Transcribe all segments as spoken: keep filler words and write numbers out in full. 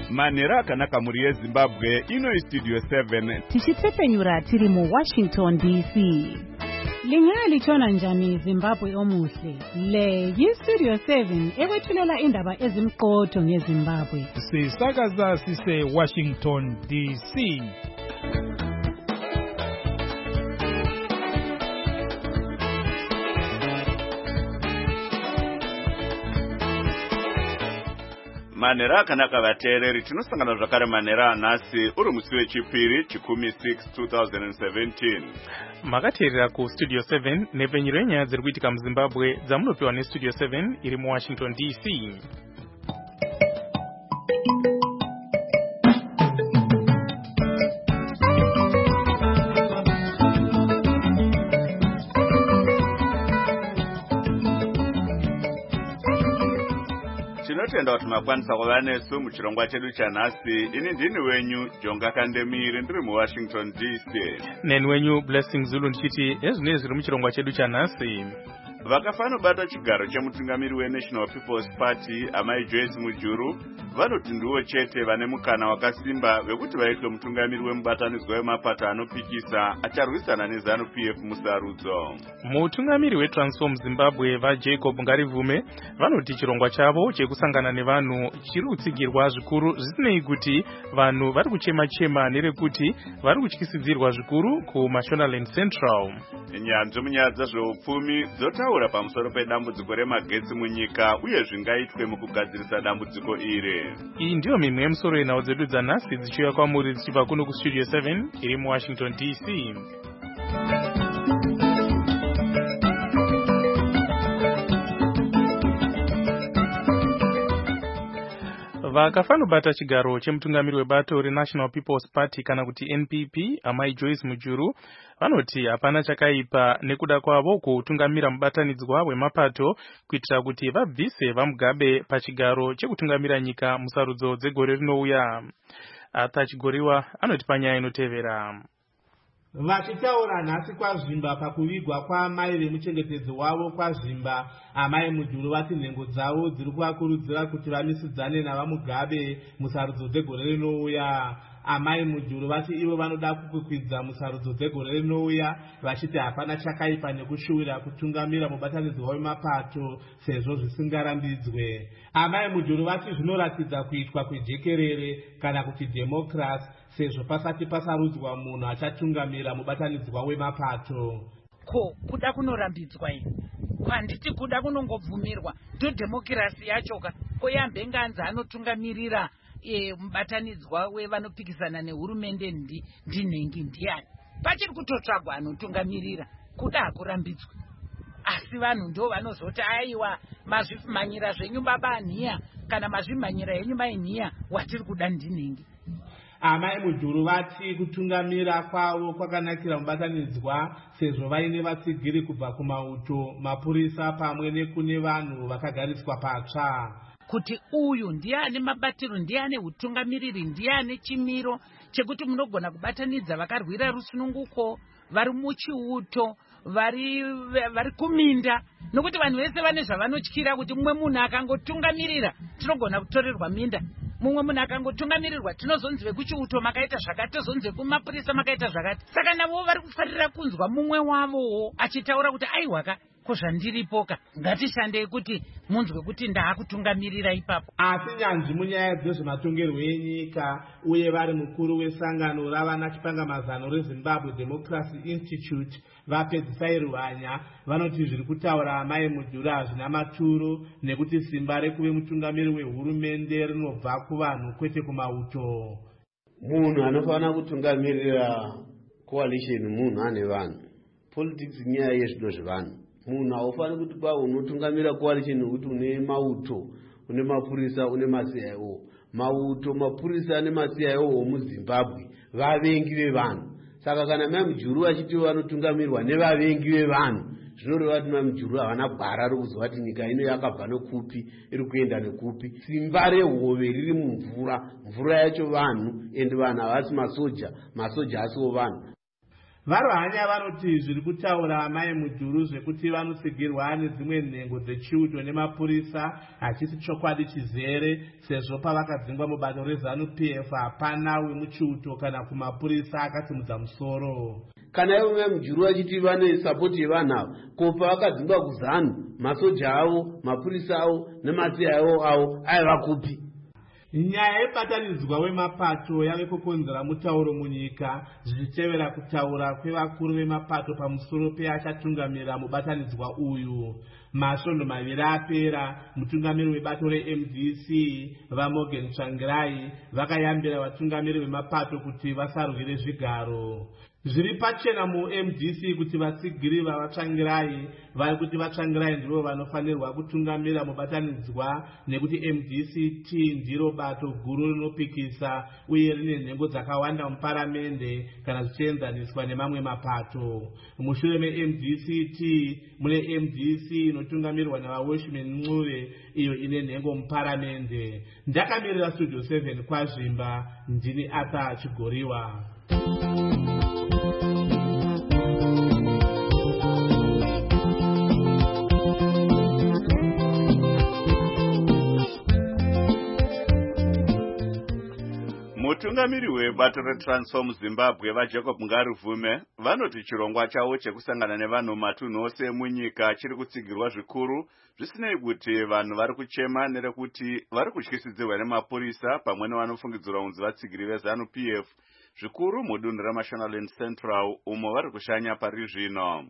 Manera kanaka muri yeZimbabwe ino Studio seven. Tichitsepenyura tiri mu Washington D C. Lingaya lichona njani Zimbabwe omuhle. Le yi Studio seven ekwethulela indaba ezimqotho ngeZimbabwe. Sisakaza sise Washington D C. Manera kanaka vateereri tinosangana zvakare manera nasi uri musi wechipiri chikumi six two thousand seventeen. Makateerera ku Studio seven nepenyero yenyaya dziri kuitika muZimbabwe dzamunopiwa neStudio seven iri mu Washington D C. Tinotenda kuti makwanisa kuva nesu muchirongwa chedu chanhasi. Ini ndini wenyu Jonga Kandemire ndiri mu Washington D C. Neni wenyu Blessing Zulu ndichiti ezvinezvi zviri muchirongwa chedu chanhasi. Vakafano bata chigaro chemutungamiri weNational People's Party amai Joyce Mujuru vanoti ndiwo chete vane mukana wakasimba vekuti vaitwe mutungamiri wemubatanidzwa wemapato anopikisa acharwisana neZanu-P F musarudzo. Mutungamiri weTransform Zimbabwe vaJacob Ngarivume vanoti chirongwa chavo chekusangana nevanhu chiri kutsigirwa zvikuru zvisinei kuti vanhu vari kuchema chema nerekuti vari kutyisidzirwa zvikuru kuMashonaland Central. Nyanzvi munyaya dzezveupfumi dzotaura pamusoro pedambudziko remagetsi munyika uye zvingaitwe mukugadzirisa dambudziko iri. Iyi ndiyo mimwe yemusoro yenhau dzedu dzanhasi dzichiuya kwamuri dzichibva kuno kuStudio seven iri mu Washington D C. Vakafanobata chigaro chemutungamiri webato reNational People's Party kana kuti N P P amai Joyce Mujuru vanoti hapana chakaipa nekuda kwavo kutungamira mubatanidzwa wemapato kuitira kuti vabvise vaMugabe pachigaro chekutungamira nyika musarudzo dzegore rinouya. Atachigoriwa anoti panyaya inotevera. Vachitaura nhasi kwazvimba pakuvigwa kwamai vemuchengetedzi wavo kwazvimba amai Mujuru vati nhengo dzavo dziri kuvakurudzira kuti vamisidzane navaMugabe musarudzo dzegore rinouya. Amai Mujuru vati ivo vanoda kukwikwidza musarudzo dzegore rinouya vachiti hapana chakaipa nekushuwira kutungamira mubatanidzwa wemapato sezvo zvisingarambidzwe. Amai Mujuru vati zvinoratidza kuitwa kwejekerere kana kuti democracy sezvo pasati pasarudzwa munhu achatungamira mubatanidzwa wemapato. Ko kuda kunorambidzwa ino kwanditi kuda kunongobvumirwa ndo demokirasi yachoka koyambe nganza anotungamirira e mubatanidzwa wevanopikisana nehurumende ndi ndinengi ndiani pachiri kutotsvagwa anotungamirira kuda akurambidzwa. Asi vanhu ndo vanozoti aiwa mazvimanyira zvenyu baba aniya kana mazvimanyira yenyu mainiya watiri kuda ndinengi. Amai Mujuru vati kutungamira kwavo kwakanakira mubatanidzwa sezvo vaine vatsigiri kubva kumauto mapurisa pamwe nekune vanhu vakagariswa patsva. Kuti uyu ndiane mabatiro ndiane utungamiriri ndiane chimiro chekuti munogona kubatanidza vakarwira rusununguko vari muchiuto vari vari kuminda nokuti vanhu vese vane zvavanotyira kuti mumwe munhu akangotungamirira tinogona kutorerwa minda. Mumwe munhu akangotungamirirwa tinozonzi vekuchiuto makaita zvakati tozonzi kumapurisa makaita zvakati. Saka navo vari kufarira kunzwa mumwe wavo achitaura kuti aiwaka ko zvandiripoka ngatishandei kuti munzwe kuti ndaakutungamirira ipapo. Asi nyanzvi munyaya dzezvematongerwo enyika uye vari mukuru wesangano ravana chipangamazano reZimbabwe Democracy Institute vapedzisai Ruhanya vanoti zviri kutaura amai Mujuru hazvina maturo nekuti simba rekuve mutungamiri wehurumende rinobva kuvanhu kwete kumauto. Munhu anofanira kutungamirira coalition munhu ane vanhu. Politics nyaya yezvino zvevanhu. Munhu haufaniri kuti kwa unotungamira coalition nekuti une mauto, une mapurisa, une ma-C I O. Mauto, mapurisa nema-C I O muZimbabwe vavengi vevanhu. Saka kana mai Mujuru achiti vanotungamirwa nevavengi vevanhu zvinoreva kuti mai Mujuru havana gwara rokuzwa kuti nyika ino yakabva nekupi iri kuenda nekupi. Simba rehove riri mumvura, mvura yacho vanhu ende vanhu havasi masoja, masoja asiwo vanhu. Varuhanya vanoti zviri kutaura amai Mujuru zvekuti vanotsigirwa nedzimwe nhengo dzechiuto nemapurisa hachisi chokwadi chizere, sezvo pavakadzingwa mubato rezanu P F hapana wemuchiuto kana kumapurisa akasimudza musoro. Kana ivo Mujuru vachiti vane sapoti yevanhu ava, ko pavakadzingwa kuzanu masoja avo, mapurisa avo nemateya avo avo aiva kupi? Nyaya yebatanidzwa wemapato yave kukonzera mutauro munyika, zvichitevera kutaura kwevakuru vemapato pamusoro peachatungamirira mubatanidzwa uyu. Masvondo maviri apera, mutungamiri webato re-M D C vaMorgan Tsvangirai vakayambira vatungamiri vemapato kuti vasarwire zvigaro. Zviri pachena mu-M D C kuti vatsigiri vavaTsvangirai vari kuti vaTsvangirai ndivo vanofanirwa kutungamira mubatanidzwa, nekuti M D C T ndiro bato guru rinopikisa uye rine nhengo dzakawanda muparamende kana zvichienzaniswa nemamwe mapato. Mushure me-M D C T mune M D C inotungamirwa navaWashman Mncube iyo ine nhengo muparamende. Ndakamirira Studio seven kwaZvimba, ndini Arthur Chigoriwa. Mutungamiri webato reTransform Zimbabwe vaJacob Ngaruvume vanoti chirongwa chavo chekusangana nevanhu matunhu ose munyika chiri kutsigirwa zvikuru, zvisinei kuti vanhu vari kuchema nerekuti vari kutyisidzirwa nemapurisa pamwe nevanofungidzirwa kunzi vatsigiri vezanu P F zvikuru mudunhu reMashonaland Central umo vari kushanya pari zvino.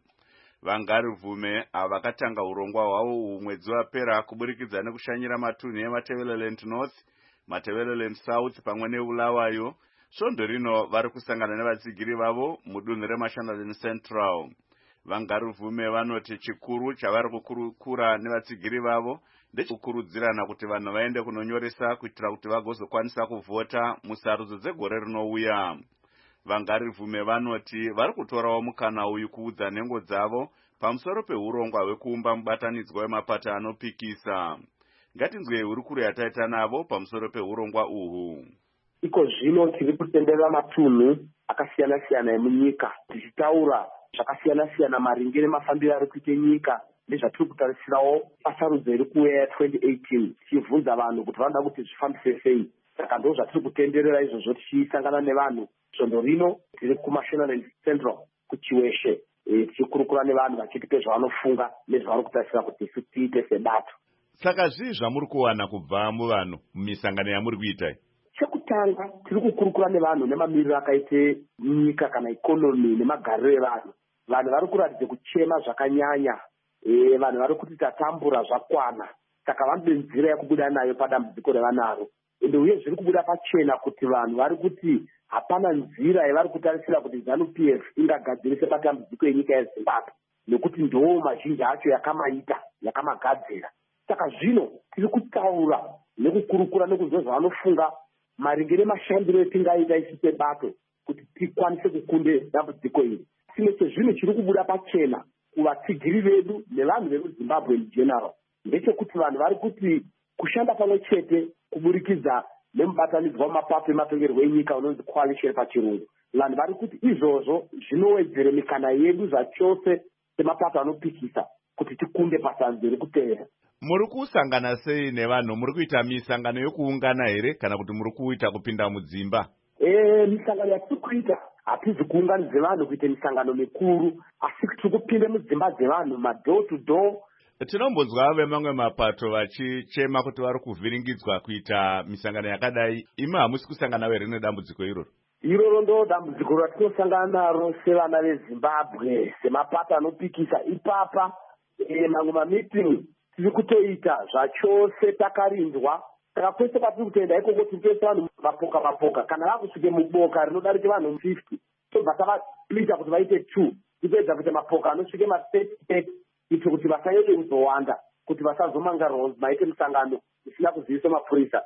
VaNgaruvume vakatanga urongwa hwavo mwedzi wapera kuburikidza nekushanyira matunhu eMatabeleland North, Matabeleland South pamwe neBulawayo. Svondo rino vari kusangana nevatsigiri vavo mudunhu reMashonaland Central. VaNgaruvume vanoti chikuru chavari kukurukura nevatsigiri vavo ndechikukurudzirana kuti vanhu vaende kunonyoresa kuitira kuti vagozokwanisa kuvhota musarudzo dzegore rinouya. VaNgaruvume vanoti vari kutorawo mukana uyu kuudza nhengo dzavo pamusoro peurongwa hwekuumba mubatanidzwa wemapato anopikisa. Ngatinzwei hurukuro yataita navo pamusoro peurongwa uhu. Iko zvino tiri kutenderera matunhu akasiyana siyana emunyika tichitaura zvakasiyana siyana maringe nemafambiro ari kuita nyika nezvatiri kutarisirawo pasarudzo iri kuuya twenty eighteen, tichibvunza vanhu kuti vanoda kuti zvifambise sei. Saka ndo zvatiri kutenderera izvozvo tichisangana nevanhu. Svondo rino tiri kuMashonaland Central kuChiweshe, tichikurukura nevanhu vachitipe zvavanofunga nezvavari kutarisira kuti isu tiite sebato. Saka zvii zvamuri kuwana kubva muvanhu mumisangano yamuri kuita? Chekutanga tiri kukurukura nevanhu nemamiriro akaite nyika kana ikonomi nemagariro evanhu. Vanhu vari kuratidza kuchema zvakanyanya, e, vanhu vari kuti tatambura zvakwana, saka vanode nzira yekubuda nayo padambudziko revanaro. Ende uye zviri kubuda pachena kuti vanhu vari kuti hapana nzira yavari kutarisira kuti ZANU P F ingagadzirise matambudziko enyika yeZimbabwe, nekuti ndo mazhinji acho yakamaita yakamagadzira. Saka zvino tiri kutaura nekukurukura nekuzwa zvavanofunga maringe nemashandiro etingaita isu sebato kuti tikwanise kukunde dambudziko iri. Chimwe chezvinhu chiri kubuda pachena kuvatsigiri vedu nevanhu vemuZimbabwe in general ndechekuti vanhu vari kuti kushanda pamwe chete kuburikidza nemubatanidzwa wamapato ematongerwo enyika unonzi coalition pachirungu. Vanhu vari kuti izvozvo zvinowedzere mikana yedu zvachose semapato anopikisa kuti tikunde pasanzo iri kutevera. Muri kusangana sei nevanhu? Muri kuita misangano yokuungana here kana kuti muri kuita kupinda mudzimba? Eh, misangano yatiri kuita hatizi kuunganidza vanhu kuita misangano mikuru, asi tiri kupinda mudzimba dzevanhu madoor to door. Tinombonzwa vemamwe mapato vachichema kuti vari kuvhiringidzwa kuita misangano yakadai. Imi hamusi kusangana here nedambudziko iroro? Iroro ndo dambudziko ratinosangana naro sevana veZimbabwe semapato anopikisa ipapa. E, mamwe mamitingi tiri kutoita zvachose takarindwa. Saka kwese kwatiri kutoenda ikoko tiri kutoisa vanhu mapoka mapoka. Kana vakusvike muboka rinodarika vanhu fifty, tobva tavapita kuti vaite two. Tipedza kuti mapoka anosvike ma-thirty thirty kuitira kuti vasanyanye kuzowanda, kuti vasazomangarwa maite misangano isina kuzivisa mapurisa.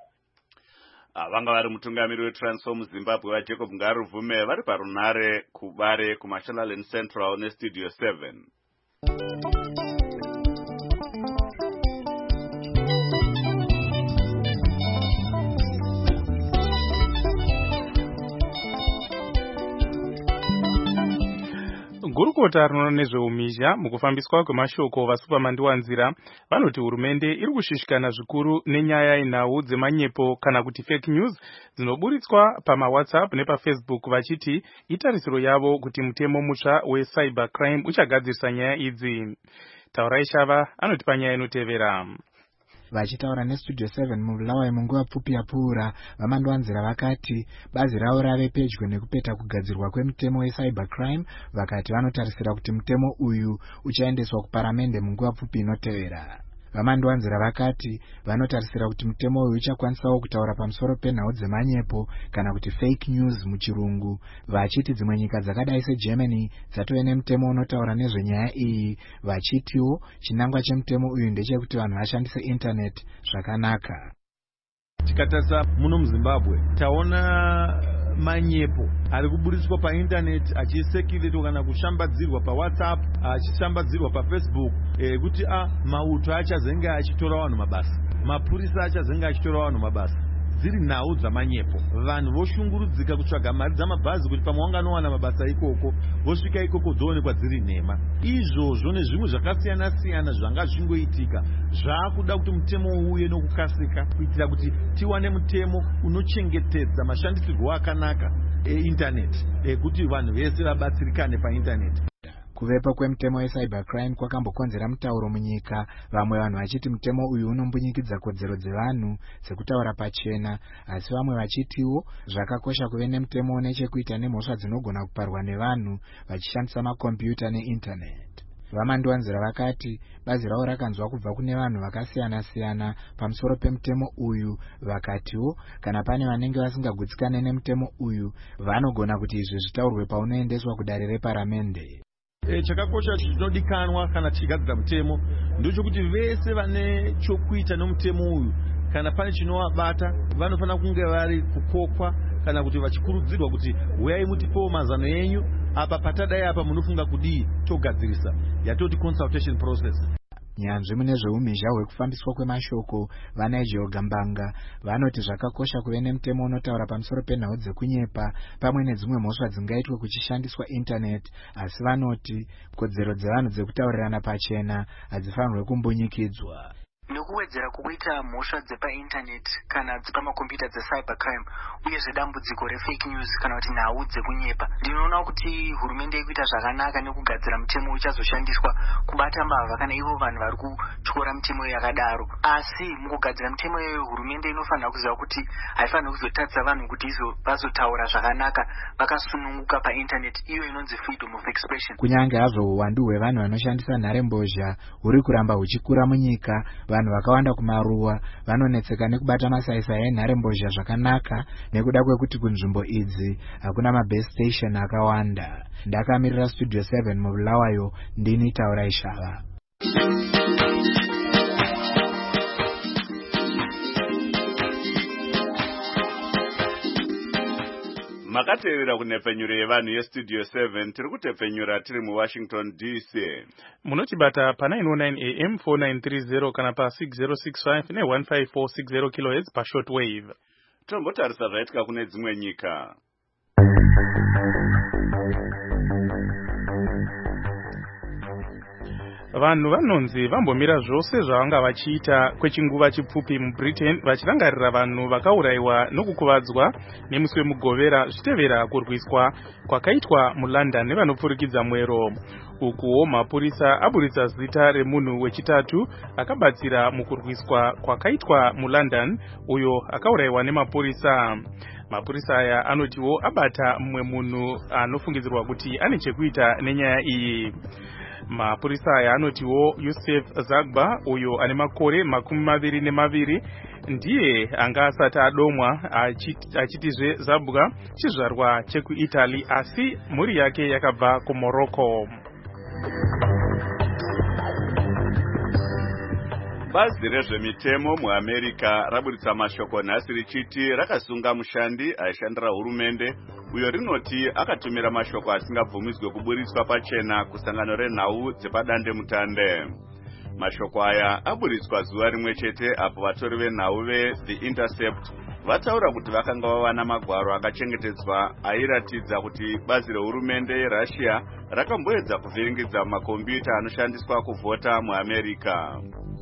Vanga vari mutungamiri weTransform Zimbabwe vaJacob Ngaruvume vari parunare kuBare kuMashonaland Central neStudio seven. gurukota rinoona nezveumhizha mukufambiswa kwemashoko vasupamandiwanzira vanoti hurumende iri kushishikana zvikuru nenyaya yenhau dzemanyepo kana kuti fake news dzinoburitswa pamawhatsapp nepafacebook vachiti itarisiro yavo kuti mutemo mutsva wecybercrime uchagadzirisa nyaya idzi. Taurai Shava anoti panyaya inotevera. Vachitaura nestudio seven mubulawayo munguva pfupi yapfuura, vamandiwanzira vakati bazi ravo rave pedyo nekupeta kugadzirwa kwemutemo wecybercrime, vakati vanotarisira kuti mutemo uyu uchaendeswa kuparamende munguva pfupi inotevera. Vamandiwanzira vakati vanotarisira kuti mutemo uyu uchakwanisawo kutaura pamusoro penhau dzemanyepo kana kuti fake news muchirungu, vachiti dzimwe nyika dzakadai seGermany dzatove nemutemo unotaura nezvenyaya iyi, vachitiwo chinangwa chemutemo uyu ndechekuti vanhu vashandise internet zvakanaka. Tikatarisa muno muZimbabwe taona manyepo ari kuburitswa painternet achisekiretwa kana kushambadzirwa paWhatsApp, achishambadzirwa paFacebook, e, kuti a mauto achazenge achitora vanhu mabasa, mapurisa achazenge achitora vanhu mabasa. Dziri nhau dzamanyepo, vanhu voshungurudzika kutsvaga mari dzamabhazi kuti pamwe wanganowana mabasa ikoko, vosvika ikoko dzoonekwa dziri nhema. Izvozvo nezvimwe zvakasiyana siyana zvanga zvingoitika zvaakuda kuti mutemo uye nokukasika kuitira kuti tiwane mutemo unochengetedza mashandisirwo akanaka einternet, e, kuti vanhu vese vabatsirikane painternet. Kuvepo kwemutemo wecybercrime kwakambokonzera mutauro munyika, vamwe vanhu vachiti mutemo uyu unombunyikidza kodzero dzevanhu dzekutaura pachena, asi vamwe vachitiwo zvakakosha kuve nemutemo unechekuita nemhosva dzinogona kuparwa nevanhu vachishandisa makombiyuta neinternet. Vamandiwanzira vakati bazi ravo rakanzwa kubva kune vanhu vakasiyana siyana pamusoro pemutemo uyu, vakatiwo kana pane vanenge vasingagutsikane nemutemo uyu vanogona kuti izvi zvitaurwe paunoendeswa kudare reparamende. E, chakakosha chinodikanwa kana tichigadzira mutemo ndochokuti vese vane chokuita nomutemo uyu kana pane chinovabata vanofanira kunge vari kukokwa kana kuti vachikurudzirwa kuti uyai mutipewo mazano enyu apa patadai apa munofunga kudii togadzirisa, yatoti consultation process. Nyanzvi mune zveumhizha hwekufambiswa kwemashoko vaNigel Gambanga vanoti zvakakosha kuve nemutemo unotaura pamusoro penhau dzekunyepa pamwe nedzimwe mhosva dzingaitwe kuchishandiswa internet, asi vanoti kodzero dzevanhu dzekutaurirana pachena hadzifanirwe kumbunyikidzwa. Nekuwedzera kuita mhosva dzepainternet kana dzepamakombiyuta dzecybercrime uyezve dambudziko refake news kana kuti nhau dzekunyepa, ndinoona kuti hurumende iri kuita zvakanaka nekugadzira mutemo uchazoshandiswa kubata mbavha kana ivo vanhu vari kutyora mutemo yakadaro. Asi mukugadzira mutemo iyoyo hurumende inofanira kuziva kuti haifaniri kuzotadzisa vanhu kuti izo vazotaura zvakanaka vakasununguka painternet, iyo inonzi freedom of expression. Kunyange hazvo uwandu hwevanhu vanoshandisa nharembozha huri kuramba huchikura munyika, vanhu vakawanda kumaruwa vanonetseka nekubata masaisai enharembozha zvakanaka nekuda kwekuti kunzvimbo idzi hakuna mabase station akawanda. Ndakamirira studio seven mubulawayo, ndini Taurai Shava. Makateerera kunepfenyuro yevanhu yestudio seven, tiri kutepfenyura tiri muWashington D C. Munotibata pa nine oh nine A M four nine three zero kana pa six zero six five ne one five four six zero kilohertz pa shortwave. Tombotarisa zvaitika kune dzimwe nyika. Vanhu vanonzi vambomira zvose zvavanga vachiita kwechinguva chipfupi muBritain vachirangarira vanhu vakaurayiwa nokukuvadzwa nemusi wemugovera zvitevera kurwiswa kwakaitwa muLondon nevanopfurikidza mwero. Ukuwo mapurisa aburitsa zita remunhu wechitatu akabatsira mukurwiswa kwakaitwa muLondon uyo akaurayiwa nemapurisa. Mapurisa aya anotiwo abata mumwe munhu anofungidzirwa kuti ane chekuita nenyaya iyi. Mapurisa aya anotiwo Yusuf Zagba uyo ane makore makumi maviri nemaviri ndiye anga asati adomwa, achitizve Zabwa chizvarwa chekuItaly asi mhuri yake yakabva kuMorocco. Bazi rezvemitemo muAmerica raburitsa mashoko nhasi richiti rakasunga mushandi aishandira hurumende uyo rinoti akatumira mashoko asingabvumidzwe kuburitswa pachena kusangano renhau dzepadande mutande. Mashoko aya aburitswa zuva rimwe chete apo vatori venhau veThe Intercept vataura kuti vakanga vawana magwaro akachengetedzwa airatidza kuti bazi rehurumende yerussia rakamboedza kuvhiringidza makombiyuta anoshandiswa kuvhota muamerica.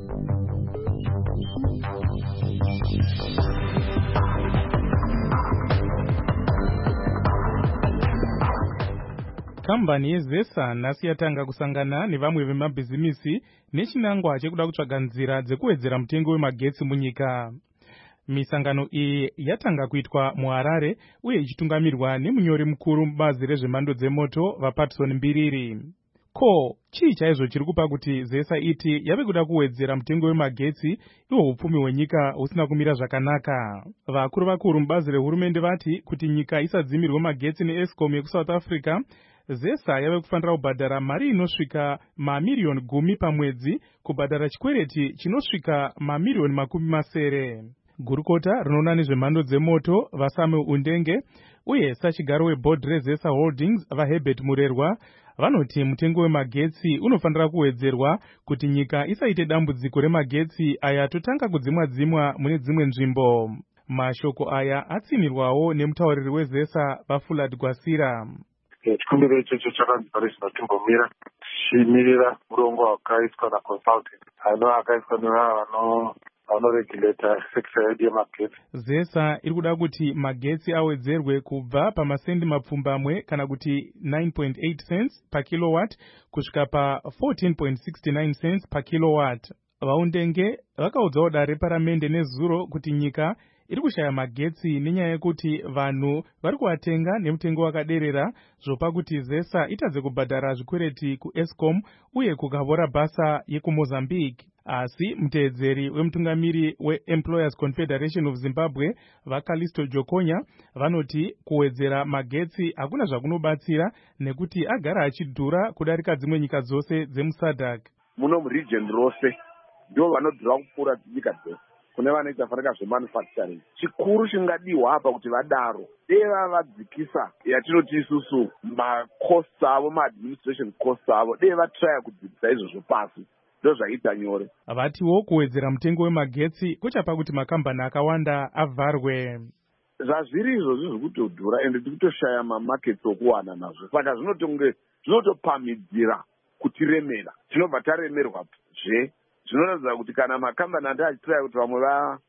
kambani yezesa nhasi yatanga kusangana nevamwe vemabhizimisi nechinangwa chekuda kutsvaga nzira dzekuwedzera mutengo wemagetsi munyika. Misangano iyi yatanga kuitwa muHarare uye ichitungamirwa nemunyori mukuru mubazi rezvemhando dzemoto vaPatson Mbiriri. Ko, chii chaizvo chiri kupa kuti zesa iti yave kuda kuwedzera mutengo wemagetsi iwo upfumi hwenyika husina kumira zvakanaka? Vakuru vakuru mubazi rehurumende vati kuti nyika isadzimirwe magetsi neEscom yekuSouth Africa, zesa yave kufanira kubhadhara mari inosvika mamiriyoni gumi pamwedzi kubhadhara chikwereti chinosvika mamiriyoni makumi masere. Gurukota rinoona nezvemhando dzemoto vaSamuel Undenge uye sachigaro webhodhi rezesa Holdings vaHerbert Murerwa vanoti mutengo wemagetsi unofanira kuwedzerwa kuti nyika isaite dambudziko remagetsi aya totanga kudzimwa dzimwa mune dzimwe nzvimbo. Mashoko aya atsinirwawo nemutauriri wezesa vaFulad Gwasira. Chikumbiro ichocho chakanzi pari zvinotimbomira tichimirira murongo wakaiswa naconsultant ano akaiswa nevano vanoregulata sekta yedu yemagetsi. Zesa iri kuda kuti magetsi awedzerwe kubva pamasendi mapfumbamwe kana kuti nine point eight cents per kilowatt kusvika pa fourteen point six nine cents per kilowatt. Vaundenge vakaudzawo dare reparamende nezuro kuti nyika iri kushaya magetsi nenyaya yekuti vanhu vari kuatenga nemutengo wakaderera zvopa kuti zesa itadze kubhadhara zvikwereti kuEscom uye kukavhora basa yekuMozambique. Asi muteedzeri wemutungamiri weEmployers Confederation of Zimbabwe vaKalisto Jokonya vanoti kuwedzera magetsi hakuna zvakunobatsira nekuti agara achidhura kudarika dzimwe nyika dzose dzemuSADC. Muno muregion rose ndo vanodhura kupfuura nyika dzose kune vanoita farika zvemanufacturing. Chikuru chingadiwa apa kuti vadaro deva vadzikisa yatinoti isusu macosts avo maadministration costs avo deva vatraya kudzikisa izvozvo pasi ndo zvaita nyore. Vatiwo kuwedzera mutengo wemagetsi kuchapa kuti makambani akawanda avharwe. Zvazviri izvozvo zviri kutodhura ende tiri kutoshaya mamaketi okuwana nazvo saka zvinotonge zvinotopamidzira kutiremera tinobva taremerwa zve zvinoratidza kuti kana makambani ati achitiraya kuti vamwe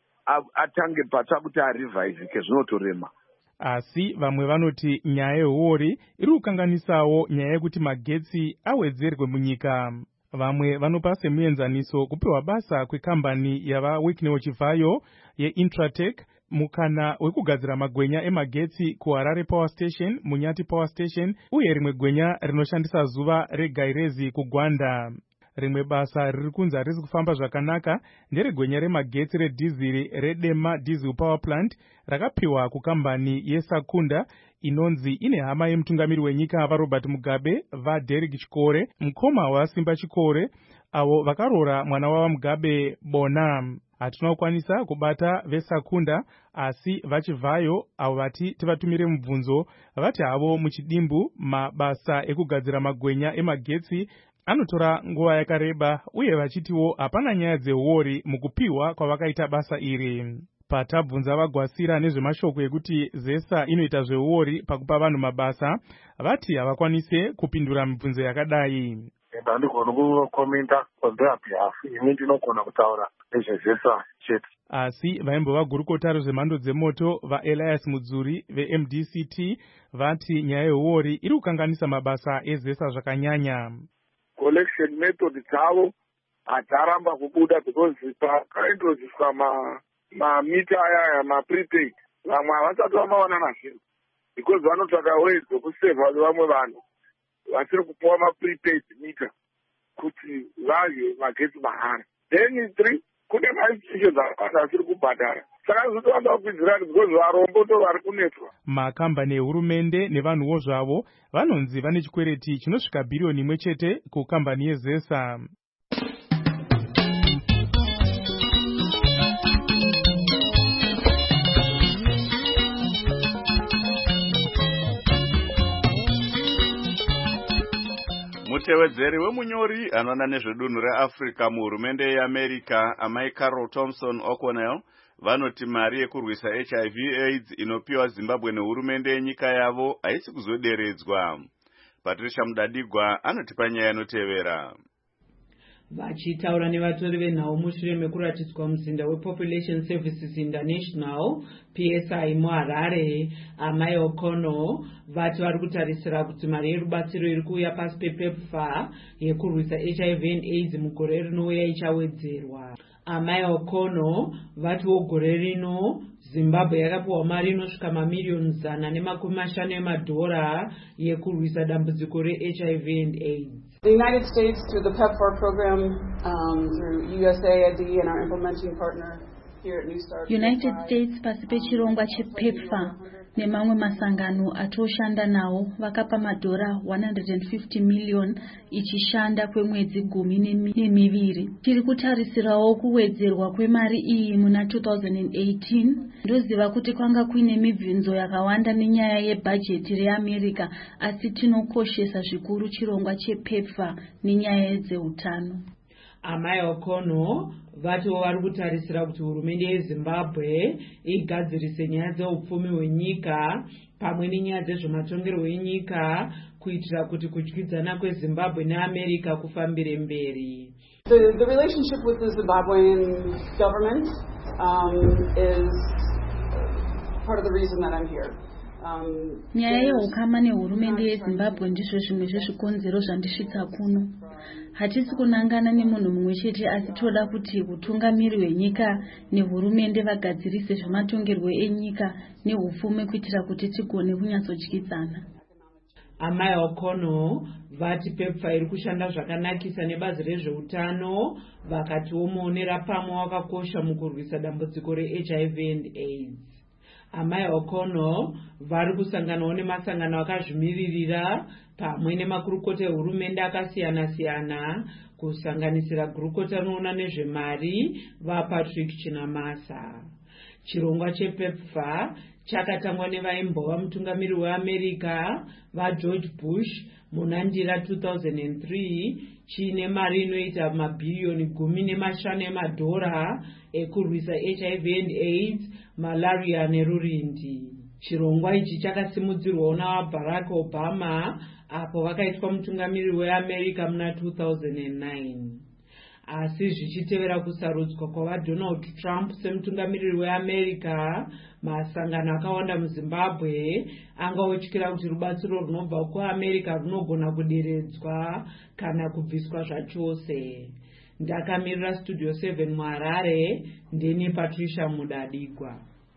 atange patsva kuti arivhaivhike zvinotorema. Asi vamwe vanoti nyaya yehuori iri kukanganisawo nyaya yekuti magetsi awedzerwe munyika. Vamwe vanopa semuenzaniso kupiwa basa kwekambani yava Wicknell Chivayo yeIntratech mukana wekugadzira magwenya emagetsi kuHarare Power Station, Munyati Power Station uye rimwe gwenya rinoshandisa zuva reGairezi kuGwanda. Rimwe basa riri kunzi harisi kufamba zvakanaka nderegwenya remagetsi redhiziri reDema Diesel Power Plant rakapiwa kukambani yeSakunda inonzi ine hama yemutungamiri wenyika vaRobert Mugabe vaDerek Chikore, mukoma waSimba Chikore, avo vakaroora mwana wava Mugabe Bona. Hatina kukwanisa kubata veSakunda asi vachivayo avo vati tivatumire mubvunzo vati havo muchidimbu mabasa ekugadzira magwenya emagetsi anotora nguva yakareba uye vachitiwo hapana nyaya dzehuori mukupiwa kwavakaita basa iri. Patabvunza vaGwasira nezvemashoko ekuti zesa inoita zvehuori pakupa vanhu mabasa vati havakwanise kupindura mibvunzo yakadai. Ndandigona kukomenta on their behalf, ini ndinogona kutaura nezvezesa chete. Asi vaimbova gurukota rezvemhando dzemoto vaElias Mudzuri veM D C T vati nyaya yehuori iri kukanganisa mabasa ezesa zvakanyanya. Collection method dzavo hadzaramba kubuda because pakaintroducwa ma mamita aya maprepaid vamwe havasati vamawana nazvinhu because vanotsvaka ways dzokusevha vamwe vanhu vasiri kupuwa maprepaid mita kuti vazve magetsi mahara. Then three kune mainstitutions akawanda asiri kubhadhara saka zvotoamba kukwizirani because varombo ndo vari kunetwa. Makambani ehurumende nevanhuwo zvavo vanonzi vane chikwereti chinosvika bhiriyoni imwe chete kukambani yezesa. Mutevedzeri wemunyori anoona nezvedunhu reAfrica muhurumende yeAmerica amai Carol Thompson O'Connell vanoti mari yekurwisa H I V AIDS inopiwa Zimbabwe nehurumende yenyika yavo haisi kuzoderedzwa. Patricia Mudadigwa anotipa nyaya inotevera. Vachitaura nevatori venhau mushure mekuratidzwa muzinda wePopulation Services International P S I muHarare, Amai Okono vati vari kutarisira kuti mari yerubatsiro iri kuuya pasi pepepfa yekurwisa H I V and AIDS mugore rinouya ichawedzerwa. Amai Okono vatiwo gore rino Zimbabwe yakapiwa mari inosvika mamiliyoni zana nemakumi mashanu emadhora yekurwisa dambudziko reH I V and AIDS. The United States, through the PEPFAR program, um, through U S A I D and our implementing partner here at New Start. United States pasi pechirongwa chePEPFAR nemamwe masangano atoshanda nawo vakapa madhora one hundred fifty million ichishanda kwemwedzi gumi nemiviri. Tiri kutarisirawo kuwedzerwa kwemari iyi muna two thousand eighteen. Ndoziva kuti kwanga kuine mibvunzo yakawanda nenyaya yebhajeti reAmerica, asi tinokoshesa zvikuru chirongwa chePEPFAR nenyaya dzeutano. Amai Okono vatiwo vari kutarisira kuti hurumende yeZimbabwe igadzirise nyaya dzeupfumi hwenyika pamwe nenyaya dzezvematongerwo enyika kuitira kuti kudyidzana kweZimbabwe neAmerica kufambire mberi. The, the relationship with the Zimbabwean government um, is part of the reason that I'm here. Um, nyaya yeukama nehurumende yeZimbabwe ndizvo zvimwe zvezvikonzero zvandisvitsa kuno. Hatisi kunangana nemunhu mumwe chete, asi toda kuti utungamiri hwenyika nehurumende vagadzirise zvematongerwo enyika nehupfumi kuitira kuti tigone kunyatsodyitsana. Amai Okono vati PEPFAR iri kushanda zvakanakisa nebazi rezveutano, vakatiwo muonera pamwe wakakosha mukurwisa dambudziko reH I V and AIDS. Amai Okono vari kusanganawo nemasangano akazvimiririra pamwe nemakurukota ehurumende akasiyana-siyana kusanganisira gurukota rinoona nezvemari vaPatrick Chinamasa. Chirongwa chePEPFAR chakatangwa nevaimbova mutungamiri weAmerica vaGeorge Bush muna ndira two thousand three chiine mari inoita mabhiriyoni gumi nemashanu emadhora ekurwisa H I V and AIDS, malaria nerurindi. Chirongwa ichi chakasimudzirwawo navaBarack Obama apo vakaitwa mutungamiri weAmerica muna two thousand nine. Asi zvichitevera kusarudzwa kwavaDonald Trump semutungamiriri weAmerica, masangano akawanda muZimbabwe angaotyira kuti rubatsiro runobva kuAmerica runogona kuderedzwa kana kubviswa zvachose. Ndakamirira Studio seven muHarare, ndini Patricia Mudadigwa.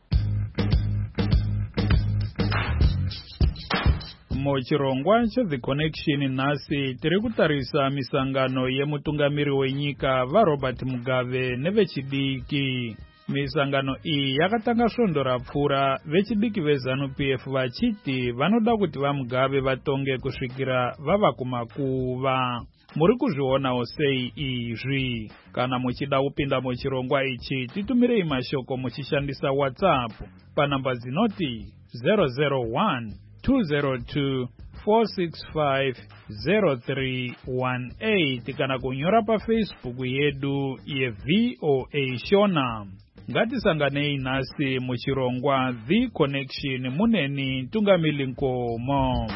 Muchirongwa cheThe Connection nhasi tiri kutarisa misangano yemutungamiri wenyika vaRobert Mugabe nevechidiki. Misangano iyi yakatanga svondo rapfuura, vechidiki veZANU-P F vachiti vanoda kuti vaMugabe vatonge kusvikira vava kumakuva. Muri kuzvionawo sei izvi? Kana muchida kupinda muchirongwa ichi, titumirei mashoko muchishandisa WhatsApp panamba dzinoti zero zero one two zero two four six five zero three one eight kana kunyora paFacebook yedu yeV O A Shona. Ngatisanganei nhasi muchirongwa The Connection muneni Tungamili Nkomo.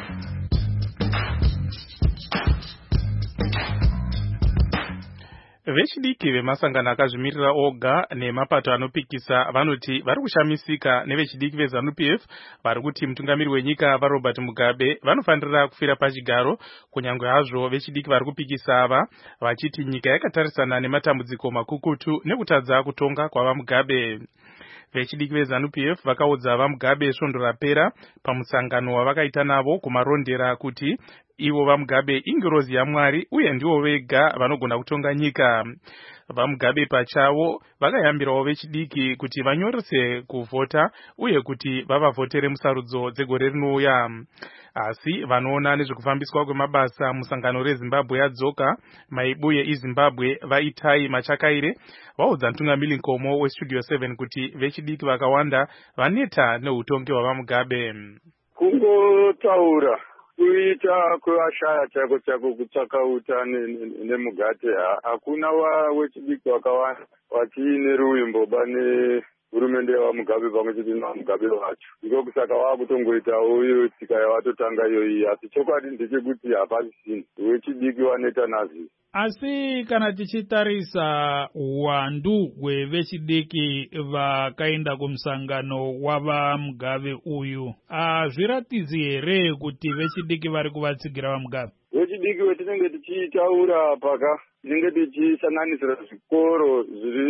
Vechidiki vemasangano akazvimirira oga nemapato anopikisa vanoti vari kushamisika nevechidiki veZANU-P F vari kuti mutungamiri wenyika vaRobert Mugabe vanofanira kufira pachigaro, kunyange hazvo vechidiki vari kupikisa ava vachiti nyika yakatarisana nematambudziko makukutu nekutadza kutonga kwavaMugabe. Vechidiki veZANU-P F vakaudza vaMugabe svondo rapera pamusangano wavakaita navo kumarondera kuti ivo vaMugabe ingirozi yaMwari uye ndivo vega vanogona kutonga nyika. VaMugabe pachavo vakayambirawo vechidiki kuti vanyorese kuvhota uye kuti vavavhotere musarudzo dzegore rinouya. Asi vanoona nezvekufambiswa kwemabasa musangano reZimbabwe yadzoka maibuye iZimbabwe vaitai Machakaire vaudza Tungamili Nkomo weStudio seven kuti vechidiki vakawanda vaneta neutongi hwavaMugabe. Kungotaura kuita kwevashaya chako chako kutsvaka utano nemugate, hakuna wechidiki wakawanda watiine ruwimbo bane hurumende yavamugabe pamwe chete navamugabe vacho. Iko kusaka vakutongoitawo iyo tsika yavatotanga iyoyi, asi chokwadi ndechekuti hapasisini wechidiki waneta nazvo. Asi kana tichitarisa uwandu hwevechidiki vakaenda kumusangano wavamugabe uyu, hazviratidzi here kuti vechidiki vari kuvatsigira vamugabe? Vechidiki vetinenge tichitaura paka tinenge tichisanganisira zvikoro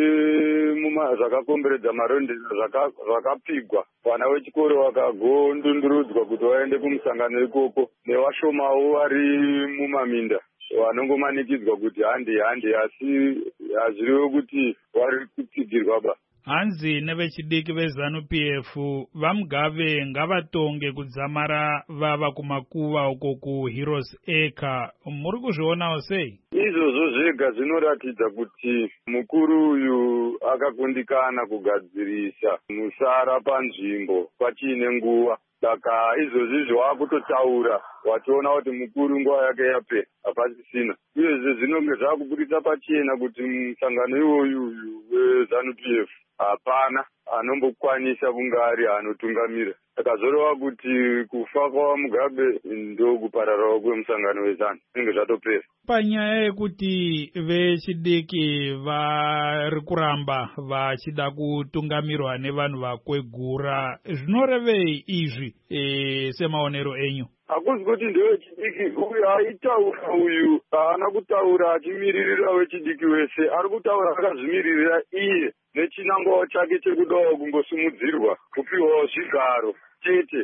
zviri muma zvakakomberedza maronda zvakapigwa. Vana vechikoro vakagondundurudzwa kuti vaende kumusangano ikoko, nevashomawo vari mumaminda vanongomanikidzwa kuti hande hande, asi hazviriwo kuti vari kupigirwa ba. Hanzi nevechidiki vezanu P F vamugabe ngavatonge kudzamara vava kumakuva uko kuHeroes Acre. Muri kuzvionawo sei? Izvozvo zvega zvinoratidza kuti mukuru uyu akakundikana kugadzirisa musara panzvimbo pachiine nguva. Saka izvozvi zvawakutotaura wachiona kuti mukuru nguva yake yapera hapasisina. Uyezve zvinonge zvakubudisa pachena kuti musangano iwoyu wezanu P F hapana anombokwanisa kunge ari anotungamira. Saka zvoreva kuti kufa kwavamugabe ndokupararawo kwemusangano wezanu zvinenge zvatopera. Panyaya yekuti vechidiki vari kuramba vachida kutungamirwa nevanhu vakwegura, zvinorevei izvi e, semaonero enyu? Hakuzi kuti ndewechidiki uyu aitaura uyu haana kutaura achimiririra wechidiki wese, ari kutaura akazvimiririra iye nechinangwawo chake chekudawo kungosimudzirwa kupiwawo zvigaro chete,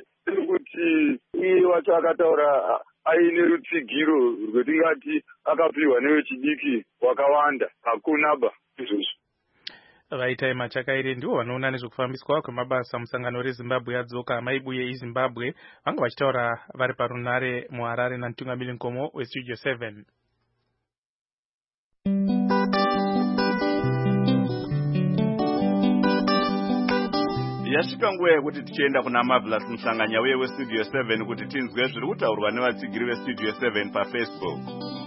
kuti iye wacho akataura aine rutsigiro rwetingati akapiwa nevechidiki wakawanda. Hakuna ba izvozvo. Vaitai Machakaire ndivo vanoona nezvekufambiswa kwemabasa musangano reZimbabwe yadzoka. Maibuye eZimbabwe vanga vachitaura vari parunare muHarare namutungamiri Nkomo weStudio seven. Yasvika nguva yekuti tichienda kuna Marvelous Musanganya uye weStudio seven kuti tinzwe zviri kutaurwa nevatsigiri veStudio seven paFacebook.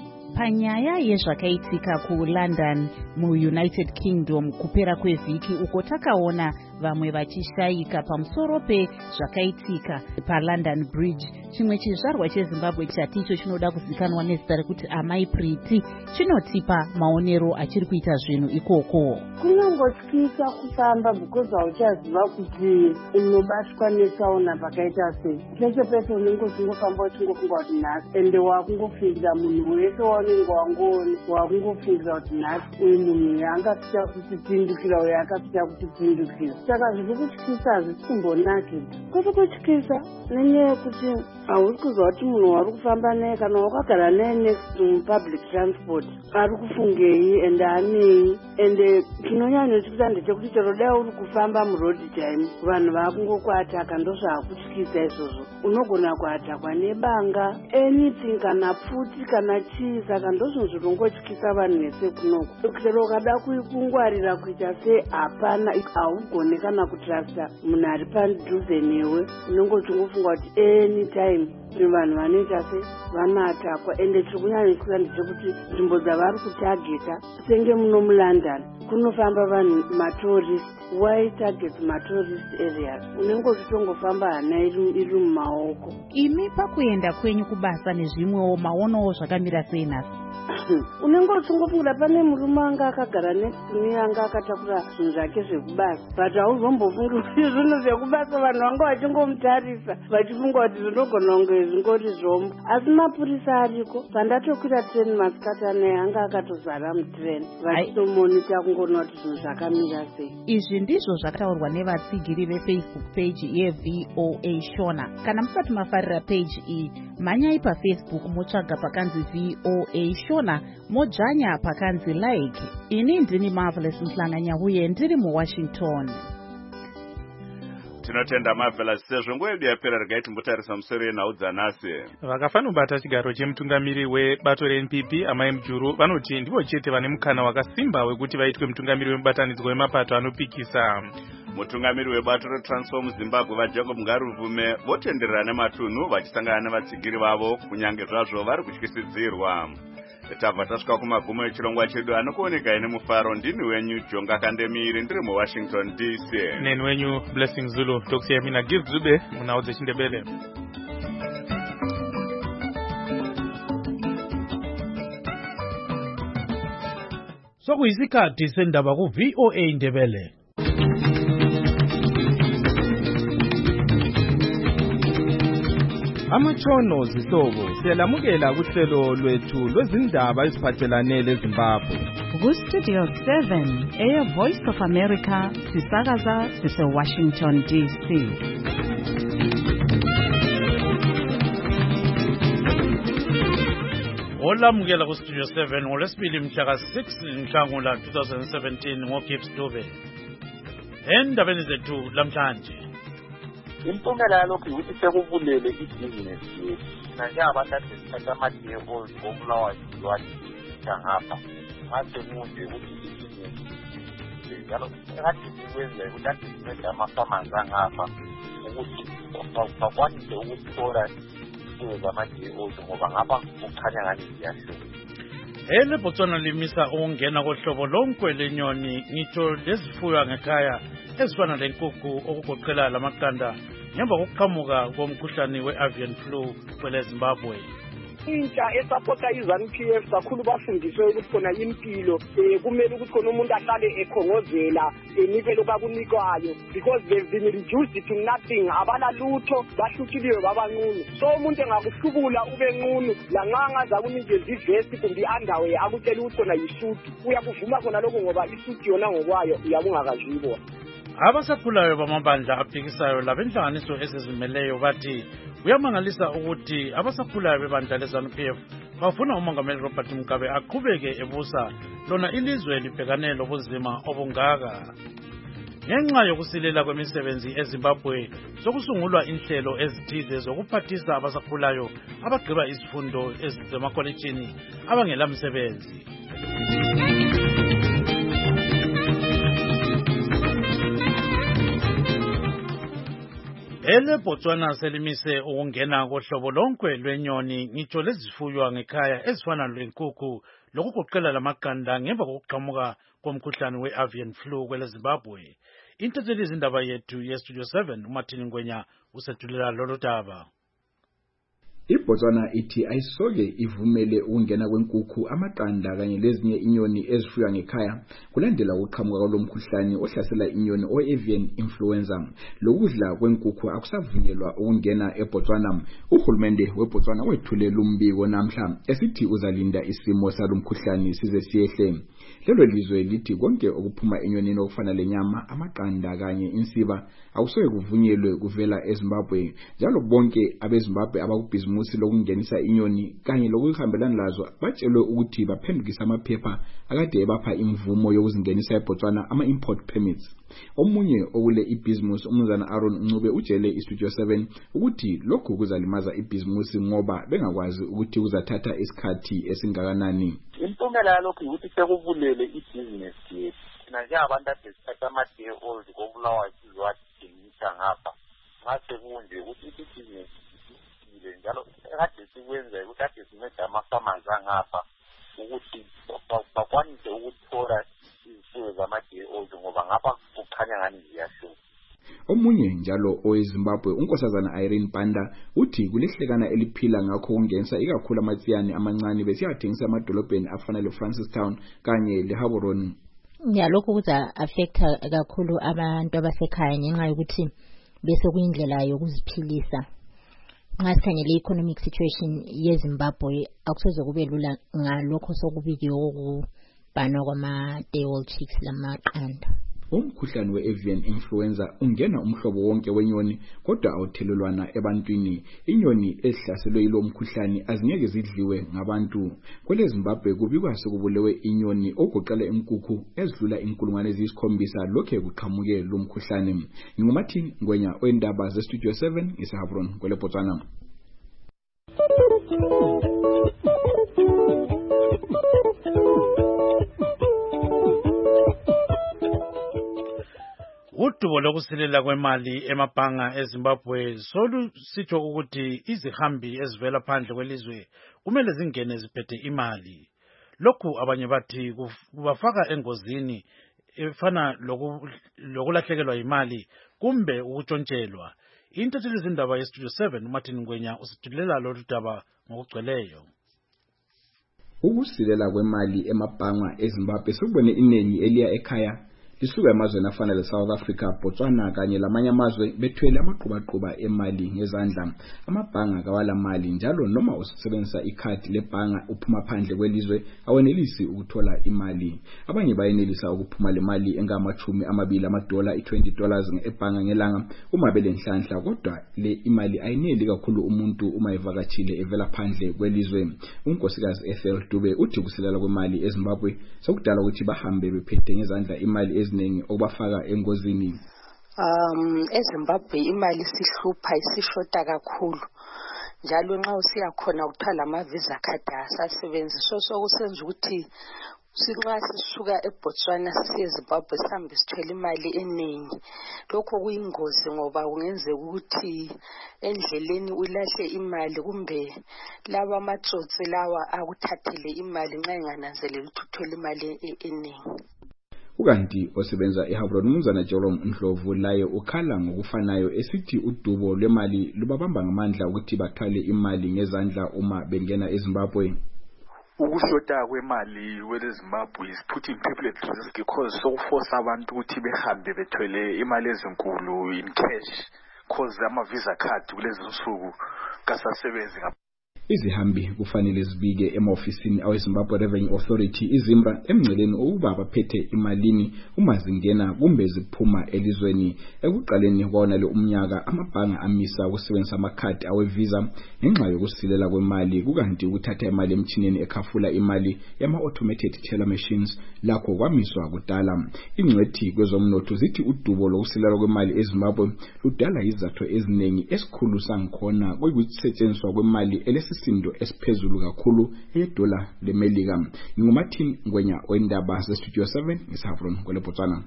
Panyaya yezvakaitika kuLondon muUnited Kingdom kupera kwevhiki, uko takaona vamwe vachishayika pamusoro pezvakaitika paLondon Bridge. Chimwe chizvarwa cheZimbabwe chati icho chinoda kuzikanwa nezita rekuti Amai Priti chinotipa maonero achiri kuita zvinhu ikoko. Kunongotyisa kufamba because hauchaziva kuti unobatwa netsaona pakaita sei. Peshe peshe unenge uchingofamba uchingofunga kuti nhasi, ende wakungofungira munhu wese waunenge wangoona wakungofungira kuti nhasi uyu munhu angapita kutipindukira uyu akapita kutipindukira. Saka zviri kutyisa hazvisi kumbonakidza. Kuti kutyisa nenyaya yekuti hauri kuziva kuti munhu wari kufamba naye kana wakagara naye next to public transport ari kufungei ende anei. Ende chinonyanyotyisa ndechekuti chero dai uri kufamba murodi chaimo vanhu vakungokuataka, ndozvaakutyisa izvozvo. Unogona kuatakwa nebanga anything kana pfuti kana chii. Saka ndozvinhu zvirongotyisa vanhu vese kunoko. Chero ukada kungwarira kuita sei hapana, haugone kana kutrasta munhu ari padhuze newe. Unenge uchingofunga kuti anytime vanhu vanoita sei vanoatakwa. Ende chiri kunyanyotyisa ndechekuti nzvimbo dzavari kutageta senge muno muLondon kunofamba vanhu matourist. Why target matourist areas? Unenge uchitongofamba hana iri mumaoko. Imi pakuenda kwenyu kubasa nezvimwewo maonowo zvakamira sei nhasi? Unenge uchingofungira pane murume anga akagara next to me anga akatakura zvinhu zvake zvekubasa, but hauzombofungi kuti zvinhu zvekubasa vanhu vanga vachingomutarisa vachifunga kuti zvinogona kunge zvingori zvombo. Asi mapurisa ariko, pandatokwira treni masikati anaye anga akatozara mutreni vachitomonita kungoona kuti zvinhu zvakamira sei. Izvi ndizvo zvakataurwa nevatsigiri veFacebook page yeV O A Shona. Kana musati mafarira page iyi, mhanyai paFacebook motsvaga pakanzi V O A Shona, mojanya pakanzi like. Ini ndini Marvelous Musanganya uye ndiri muWashington. Tinotenda Marvelous sezvo nguva yedu yapera. Regai timbotarisa musoro yenhau dzanhasi. Vakafanobata chigaro chemutungamiri webato reN P P Amai Mujuru vanoti ndivo chete vane mukana wakasimba wekuti vaitwe mutungamiri wemubatanidzwa wemapato anopikisa. Mutungamiri webato reTransform Zimbabwe vaJacob Ngaruvume votenderera nematunhu vachisangana nevatsigiri vavo kunyange zvazvo vari kutyisidzirwa. tabva tasvika kumagumo echirongwa chedu anokuoneka ine mufaro. Ndini wenyu Jonga Kandemiri ndiri muWashington D C. Neni wenyu Blessing Zulu tokusiya mina Gift Zube munhau dzechindebele. Sokuyisikhathi sendaba ku V O A Ndebele. Amatshono zihlobo siyalamukela kuhlelo lwethu lwezindaba eziphathelane leZimbabwe. Ku Studio seven, Air Voice of America, sisakaza sise Washington D C. Olamukela ku Studio seven ngolwesibili mhla six Nhlangula twenty seventeen ngoGibbs Dube. Endabeni zethu lamhlanje. Impumela yalokhu ukuthi sekuvulele ibhizinesi yethu. Nanjengabantu asesithatha ama-D-Os ngobulawayo lwathi ngapha. Mase kunje ukuthi ibhizinesi njalo ekade sikwenza ukuthi ade sinceda ama-farmers angapha ukuthi bakwanise ukuthola izinto zama-D-Os ngoba ngapha kukhanya ngani ziyahluka. Ele Botswana limisa ukungena kohlobo lonke lenyoni ngitsho lezifuyo ngekhaya ezifana lenkukhu okugoqela lamaqanda ngemva kokuqhamuka komkhuhlane we-avian flu kwele Zimbabwe. Intsha esapota i-ZANU P F kakhulu bafundiswe ukuthi khona impilo um kumele ukuthi khona umuntu ahlale ekhongozela enike lokakunikwayo because they've been reduced to nothing. Abalalutho bahlutshiliwe babanqunu, so umuntu engakuhlubula ube nqunu lanxa angazakunikeza ivesti kumbe i-underwear akutshela ukuthi khona yisuti uyakuvuma khona lokho ngoba isuti yona ngokwayo uyabungakazibona. Abasakhulayo bamabandla aphikisayo labenhlanganiso ezizimeleyo bathi kuyamangalisa ukuthi abasakhulayo bebandla leZANU P F bafuna umongameli Robert Mugabe aqhubeke ebusa lona ilizwe libhekane lobunzima obungaka. Ngenxa yokusilela kwemisebenzi eZimbabwe sokusungulwa inhlelo ezithize zokuphathisa abasakhulayo abagqiba izifundo ezisemakolejini abangela msebenzi. Ele Botswana selimise ukungena kohlobo lonke lwenyoni ngitsho lezifuywa ngekhaya ezifana lenkukhu lokugoqela lamaqanda ngemva kokuqhamuka komkhuhlane we-avian flu kwele Zimbabwe. Intatheli izindaba yethu ye-Studio seven uMartin Ngwenya usethulela lolu daba. iBotswana ithi ayisoke ivumele ukungena kwenkukhu, amaqanda kanye lezinye inyoni ezifuywa ngekhaya kulandela ukuqhamuka kwalomkhuhlane ohlasela inyoni o-avian influenza. Lokudla kwenkukhu akusavunyelwa ukungena eBotswana. Uhulumende weBotswana wethulela umbiko namhla esithi uzalinda isimo salomkhuhlane size siyehle. Lelo lizwe lithi konke okuphuma enyonini okufana lenyama, amaqanda kanye insiba akusoke kuvunyelwe kuvela eZimbabwe. Njalo bonke abeZimbabwe abakubhizimusi lokungenisa inyoni kanye lokuhambelana lazo batshelwe ukuthi baphendukisa amaphepha akade ebapha imvumo yokuzingenisa eBotswana ama-import permits. Omunye okule ibhizimusi umnumzana Aaron Ncube utshele iStudio seven ukuthi lokhu kuzalimaza ibhizimusi ngoba bengakwazi ukuthi kuzathatha isikhathi esingakanani. Impumela yalokhu ukuthi sekuvulele ibhizinesi yethu. Thina njengabantu asesithatha ama-D-Os ngobulawayo sizowatshengisa ngapha. Mase kunje ukuthi ibhizinesi ile njalo ekade sikwenza ukuthi ade sinceda ama-farmers angapha ukuthi bakwanise ukuthola izifuyo zama-D-Os ngoba ngapha kukhanya ngani ziyahluka. Omunye njalo oweZimbabwe unkosazana Irene Banda uthi kulehlekana eliphila ngakho kungenisa ikakhulu amatsiyane amancane besiyathengisa amadolobheni afana leFrancistown kanye leHaborone. Yalokho kuza affecta kakhulu abantu abasekhaya ngenxa yokuthi bese kuyindlela yokuziphilisa. Nxa sikhangele i-economic situation yeZimbabwe akusoze kube lula ngalokho sokubikiwe ukubhanwa kwama-day-old chicks lamaqanda. Umkhuhlane we-avian influenza ungena umhlobo wonke wenyoni kodwa awuthelelwana ebantwini. Inyoni ezihlaselwe yilo mkhuhlane azingeke zidliwe ngabantu. Kwele Zimbabwe kubikwa sekubulewe inyoni ogoqela inkukhu ezidlula inkulungwane eziyisikhombisa lokhe kuqhamuke lo mkhuhlane. Ngumathi Ngwenya oendaba zeStudio seven eseHaborone kwele Botswana. Udubo lokusilela kwemali emabhanga eZimbabwe solu sitho ukuthi izihambi ezivela phandle kwelizwe kumele zingene ziphethe imali. lokhu abanye bathi kubafaka engozini efana lokulahlekelwa imali kumbe ukutshontshelwa. Intatheli zindaba yestudio seven uMartin Ngwenya usithulela lolu daba ngokugcweleyo. Ukusilela kwemali emabhanga eZimbabwe sekubone iningi eliya ekhaya lisuka emazweni afana leSouth Africa, Botswana kanye lamanye amazwe bethwele amaqhubaqhuba emali ngezandla. Amabhanga kawala mali njalo noma usebenzisa ikhadi lebhanga uphuma phandle kwelizwe awenelisi ukuthola imali. Abanye bayenelisa ukuphuma le mali engamachumi amabili amadola i-twenty dollars ebhanga ngelanga uma belenhlanhla, kodwa le imali ayineli kakhulu umuntu uma evakatshile evela phandle kwelizwe. Unkosikazi Ethel Dube uthi ukusilela kwemali eZimbabwe sokudala ukuthi bahambe bephethe ngezandla imali eziningi obafaka engozini. Um eZimbabwe imali sihlupha isishota kakhulu. Njalo nxa usiya khona ukuthala ama visa card asasebenziswa sokusenza ukuthi sinxa sisuka eBotswana siye eZimbabwe sihambe sithwele imali eningi. Lokho kuyingozi ngoba kungenzeka ukuthi endleleni ulahle imali kumbe laba amatsotsi lawa akuthathele imali nxa engananzelela ukuthi uthwele imali eningi. Ukanti osebenza eHabron uMnumzana Jerome Ndlovu laye ukhala ngokufanayo esithi udubo lwemali lubabamba ngamandla ukuthi bathwale imali ngezandla uma bengena eZimbabwe. Ukushota kwemali kweleZimbabwe is putting people at risk because so force abantu ukuthi behambe bethwele imali ezinkulu in cash because ama visa card kulezi nsuku kasasebenzi. Izihambi kufanele zibike emaofisini aweZimbabwe Revenue Authority iZimbra emngceleni ukuba baphethe imalini uma zingena kumbe ziphuma elizweni. Ekuqaleni kwaona le umnyaka amabhanga amisa ukusebenzisa amakhadi awevisa ngenxa yokusilela kwemali, kukanti ukuthatha imali emchineni ekhafula imali yama automated teller machines lakho kwamiswa kudala. Ingcwethi kwezomnotho zithi udubo lokusilela kwemali eZimbabwe ludala izathu eziningi esikhulu sangikhona kuyikusetshenziswa kwemali elesi sindo esiphezulu kakhulu edola lemelika. NginguMartin Ngwenya wendaba zestudio seven ngeSavron kweleBotswana.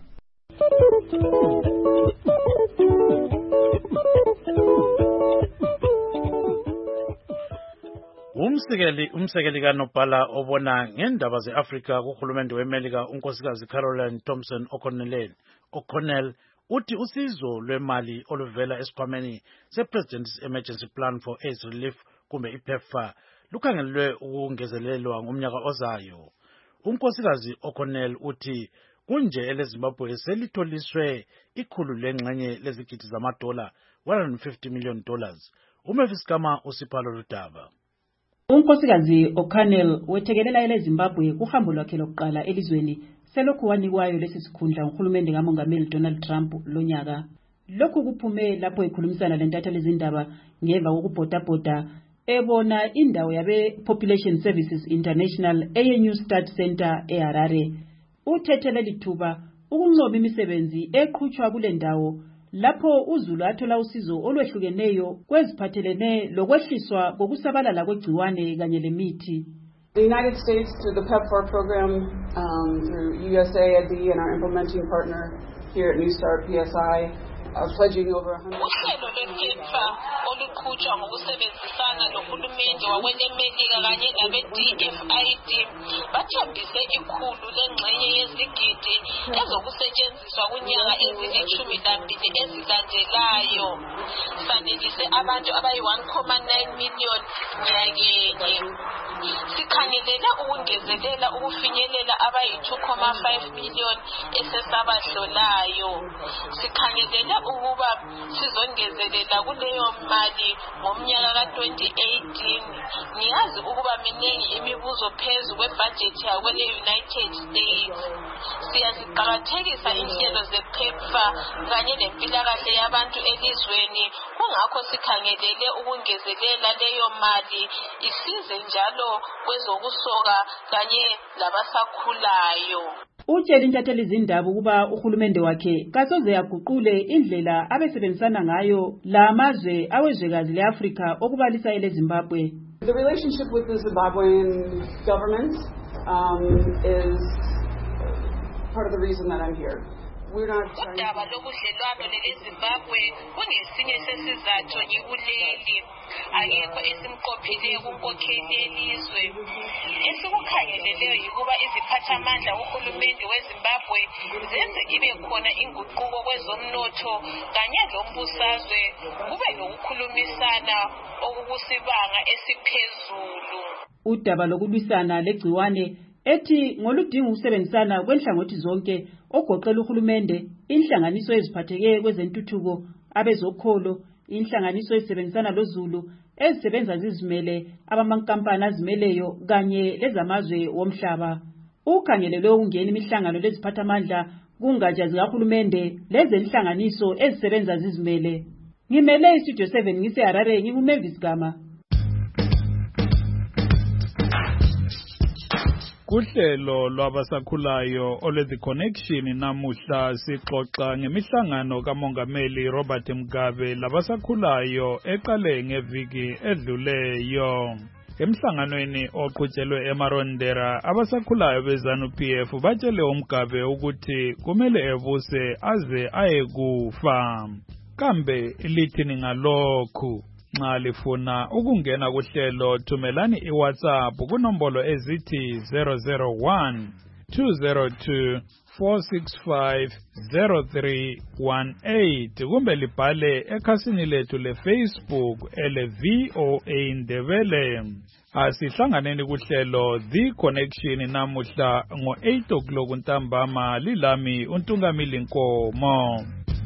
Umsekeli umsekeli kaNobhala obona ngendaba zeAfrika kuhulumende weMelika unkosikazi Caroline Thompson O'Connell O'Connell uthi usizo lwemali oluvela esikhwameni sePresident's Emergency Plan for AIDS Relief kumbe iPEPFAR lukhangelwe ukungezelelwa ngomnyaka ozayo. Unkosikazi O'Connell uthi kunje eleZimbabwe selitholiswe ikhulu lengxenye lezigidi zamadola one hundred fifty million dollars. uMavis Kama usiphalo ludaba. Unkosikazi O'Connell wethekelela eleZimbabwe kuhambo lwakhe lokuqala elizweni selokhu wanikwayo lesi sikhundla nguhulumende kaMongameli Donald Trump lonyaka. Lokhu kuphume lapho ekhulumisana lentatheli zindaba ngeva kokubhodabhoda ebona indawo yabe Population Services International eye New Start Center eHarare. Uthethele lithuba ukunqoba imisebenzi eqhutshwa kule ndawo lapho uZulu athola usizo olwehlukeneyo kweziphathelene lokwehliswa kokusabalala kwegciwane kanye lemithi. The United States, through the PEPFAR program, um, through U S A I D and our implementing partner here at New Start P S I, are pledging over one hundred. Uhlelo lwePEPFAR oluqhutshwa ngokusebenzisana nohulumende wakwelemelika kanye nabe-D F I D bathambise ikhulu lengxenye yezigidi ezokusetshenziswa kunyanga ezilishumi nambili ezilandelayo. Sanelise abantu abayi one point nine million nyakenye. Sikhangelela ukungezelela ukufinyelela abayi two point five million esesabahlolayo. Sikhangelela ukuba sizongezelela kuleyo mali ngomnyaka ka twenty eighteen. Ngiyazi ukuba minengi imibuzo phezu kwebudget yakwele United States. Siyaziqakathekisa inhlelo zePEPFAR kanye lempilakahle yabantu elizweni, kungakho sikhangelele ukungezelela leyo mali isize njalo kwezokusoka kanye labasakhulayo. Utshela intatheli zindaba ukuba uhulumende wakhe kasoze yaguqule indlela abesebenzisana ngayo lamazwe awezwekazi leAfrika okubalisa eleZimbabwe. The relationship with the Zimbabwean government um, is part of the reason that I'm here. udaba lokudlelwano lelezimbabwe kunesinye sesizathu yikuleli ayekho esimqophileyo kunkokheli yelizwe esikukhangeleleyo yikuba iziphathamandla uhulumende wezimbabwe zenze ibe khona inguquko kwezomnotho kanye lombusazwe kube lokukhulumisana okukusibanga esiphezulu. Udaba lokulwisana legciwane ethi ngoludinga ukusebenzisana kwenhlangothi zonke ogoqela uhulumende, inhlanganiso eziphatheke kwezentuthuko, abezokholo, inhlanganiso ezisebenzisana loZulu, ezisebenza zizimele, abamankampani azimeleyo kanye lezamazwe womhlaba. Ukhangelelwe ukungena imihlangano leziphathamandla kungatsha zikahulumende lezenhlanganiso ezisebenza zizimele. Ngimele iStudio seven ngiseHarare, nginguMavis Gama. Kuhlelo lwabasakhulayo ole The Connection namuhla sixoxa ngemihlangano kaMongameli Robert Mugabe labasakhulayo eqale ngeviki edluleyo. Emhlanganweni oqhutshelwe eMarondera, abasakhulayo beZANU-P F batshele uMugabe ukuthi kumele ebuse aze ayekufa. Kambe lithini ngalokhu? Nxa lifuna ukungena kuhlelo thumelani iWhatsApp kunombolo ezithi zero zero one two zero two four six five zero three one eight kumbe libhale ekhasini lethu leFacebook ele V O A Ndebele. Asihlanganeni kuhlelo The Connection namuhla ngo eight o'clock ntambama. Lilami uNtungamili Nkomo.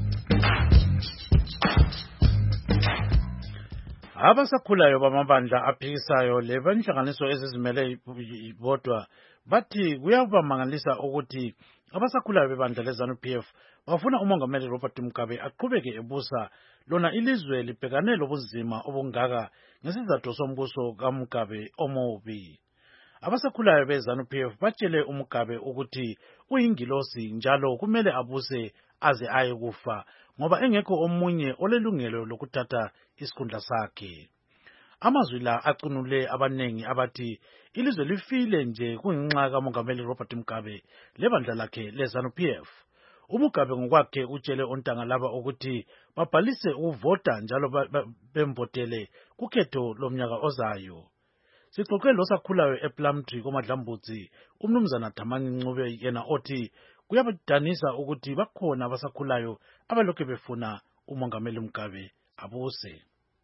Abasakhulayo bamabandla aphikisayo lebanhlanganiso ezizimele bodwa bathi kuyabamangalisa ukuthi abasakhulayo bebandla leZANU-P F bafuna uMongameli Robert Mugabe aqhubeke ebusa lona ilizwe libhekane lobunzima obungaka ngesizathu sombuso kaMugabe omubi. Abasakhulayo beZANU-P F batshele uMugabe ukuthi uyingilosi njalo kumele abuse aze ayekufa ngoba engekho omunye olelungelo lokuthatha isikhundla sakhe. Amazwi la aqinule abanengi abathi ilizwe lifile nje kungenxa kaMongameli Robert Mugabe lebandla lakhe leZANU-P F. uMugabe ngokwakhe utshele ontanga laba ukuthi babhalise ukuvota njalo bembotele kukhetho lomnyaka ozayo. Sixoxe losakhulayo ePlumtree koMadlambudzi umnumzana Dhamani Ncube yena othi kuyabadanisa ukuthi bakhona abasakhulayo abalokhe befuna uMongameli Mugabe abuse.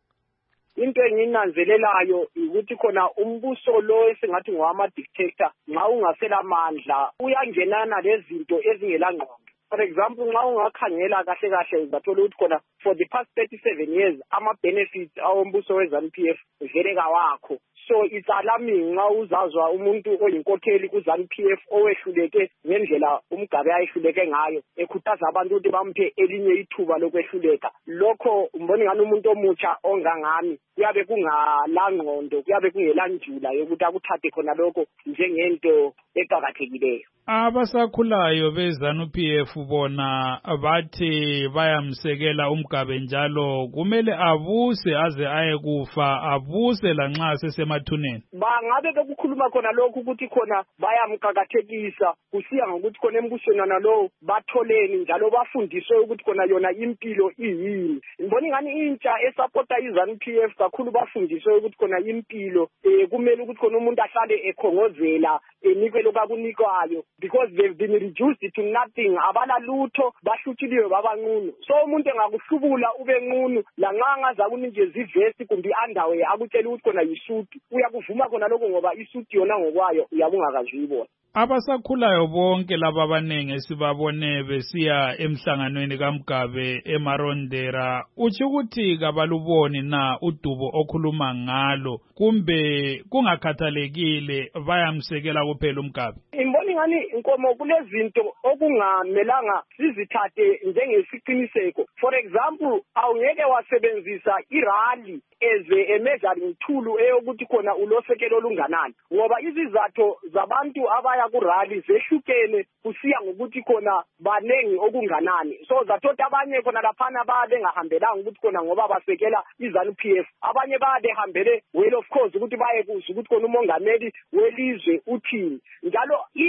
Into enginanzelelayo ukuthi khona umbuso lo esingathi ngowama dictator nxa ungasela amandla uyangenana lezinto ezingelangqondo. For example, nxa ungakhangela kahle kahle uzathola ukuthi khona for the past thirty-seven years ama benefits awombuso weZANU-P F vele kawakho. So it's alarming nxa uzazwa umuntu oyinkokheli kuZANU-P F owehluleke ngendlela uMugabe ayehluleke ngayo ekhuthaza abantu ukuthi bamphe elinye ithuba lokwehluleka. Lokho umbona ngani umuntu omutsha ongangami kuyabe kungalangqondo, kuyabe kungelanjula yokuthi akuthathe khona lokho njengento eqhakathekileyo. Abasakhulayo beZANU-P F bona bathi bayamsekela uMugabe njalo kumele abuse aze ayekufa, abuse lanxa sesemathuneni. Bangabe bekukhuluma khona lokhu ukuthi khona bayamqhakathekisa kusiya ngokuthi khona embusweni nalo batholeni njalo bafundiswe ukuthi khona yona impilo iyini. Ngibona ngani intsha esupporta iZANU-P F kakhulu bafundiswe ukuthi khona impilo eh kumele ukuthi khona umuntu ahlale ekhongozela enikwe lokakunikwayo because they've been reduced to nothing. Abala lutho bahluthiliwe babanqunu. So umuntu engakuhlubula ube nqunu lanxa ngaza kunikeza ivesti kumbe underwear akutshela ukuthi khona yisuti uyakuvuma khona lokho ngoba isuti yona ngokwayo uyabungakazuyibona. Abasakhulayo bonke laba abanengi sibabone besiya emhlanganweni kaMugabe eMarondera uthi ukuthi kabaluboni na udubo okhuluma ngalo kumbe kungakhathalekile bayamsekela kuphela uMugabe. Imboni ngani inkomo kulezinto okungamelanga sizithathe njengesiqiniseko. For example, awungeke wasebenzisa irally eze emeasuring tool eyokuthi khona ulosekelo olunganani ngoba izizathu zabantu abaya kurally zehlukene kusiya ngokuthi khona banengi okunganani. So zathothi abanye khona laphana babe ngahambelanga ukuthi khona ngoba basekela iZANU-P F, abanye babe hambele well of course ukuthi baye kuze ukuthi khona umongameli welizwe uthini. Njalo intsha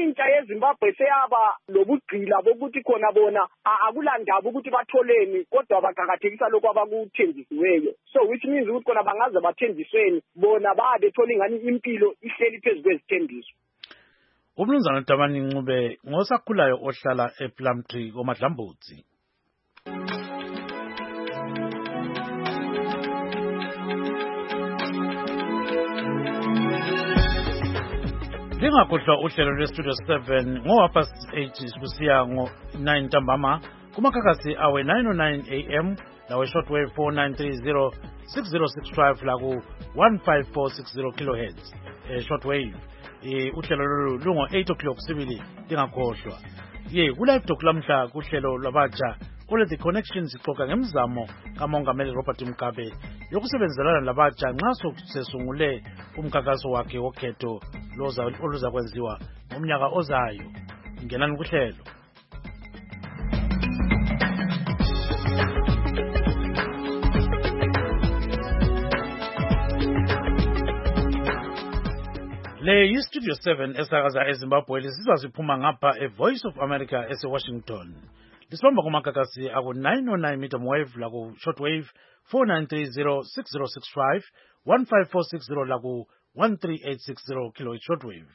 eZimbabwe seyaba lobugqila bokuthi khona bona akulandaba ukuthi batholeni kodwa baqhakathekisa lokho abakuthembisiweyo. So which means ukuthi khona bangaze bathembisweni bona babe bethola ingani impilo ihleli phezulu kwezithembiso. Umnumzana Tabani Ncube ngosakhulayo ohlala ePlumtree koMadlambutsi. Lingakhohlwa uhlelo lweStudio seven ngo-half past eight kusiya ngo-nine ntambama kumakhakhasi awe nine oh nine a m lawe shortwave four nine three zero six zero six five laku one five four six zero kilohertz eh, shortwave. Eh, uhlelo lolu lungo eight o'clock sibili lingakhohlwa. Ye kulive talk lamhla kuhlelo lwabatsha kule The Connections sixoxa ngemizamo kaMongameli Robert Mugabe yokusebenzelana labatsha nxa sesungule umkhankaso wakhe wokhetho loza oluza kwenziwa ngomnyaka ozayo. Ngenani kuhlelo. Le yi Studio seven esakaza eZimbabwe lisizwa siphuma ngapha e Voice of America ese Washington. Lisibamba kumakhakhasi aku nine oh nine medium wave laku shortwave four nine three zero six zero six five one five four six zero laku one three eight six zero kilohertz shortwave.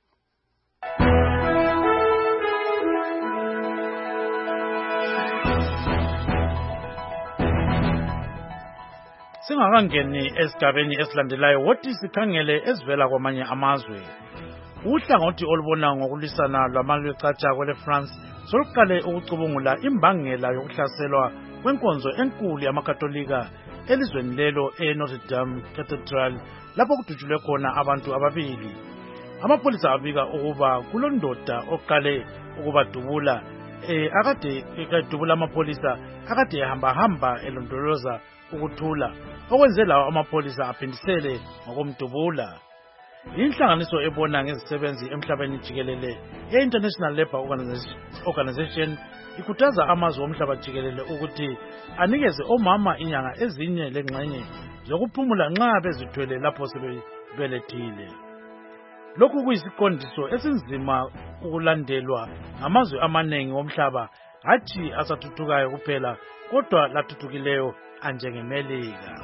Singakangeni esigabeni esilandelayo wothi sikhangele ezivela kwamanye amazwe. Uhlangothi olubona ngokulisana lwamalwecatsha kwele France soluqale ukucubungula imbangela yokuhlaselwa kwenkonzo enkulu yamakatolika elizweni lelo eNotre Dame Cathedral lapho kudutshulwe khona abantu ababili. Amapolisa abika ukuba kulondoda oqale ukubadubula eh akade ekadubula amapolisa akade ehamba hamba elondoloza ukuthula okwenze lawo amapolisa aphindisele ngokumdubula. Inhlanganiso ebona ngezisebenzi emhlabeni jikelele ye-International Labour Organization ikhuthaza amazwe omhlaba jikelele ukuthi anikeze omama inyanga ezinye lengxenye zokuphumula nxa bezithwele lapho sebebelethile. Lokhu kuyisiqondiso esinzima ukulandelwa ngamazwe amaningi omhlaba hathi asathuthukayo kuphela kodwa lathuthukileyo anjengeMelika.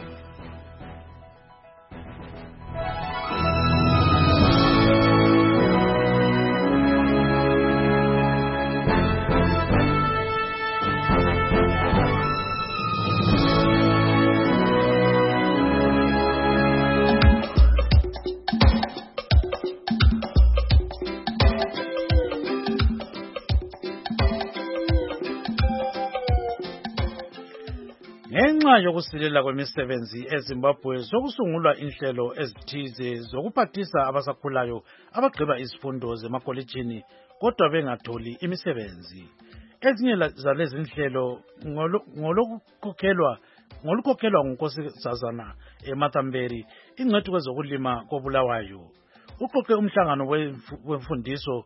Ngenxa yokusilela kwemisebenzi eZimbabwe sokusungulwa inhlelo ezithize zokuphathisa abasakhulayo abagqiba izifundo zemakolejini kodwa bengatholi imisebenzi. Ezinye zalezi inhlelo ngolokukhokhelwa ngolukhokhelwa ngunkosazana eMathamberi ingcethu kwezokulima koBulawayo. Uqoqe umhlangano wemfundiso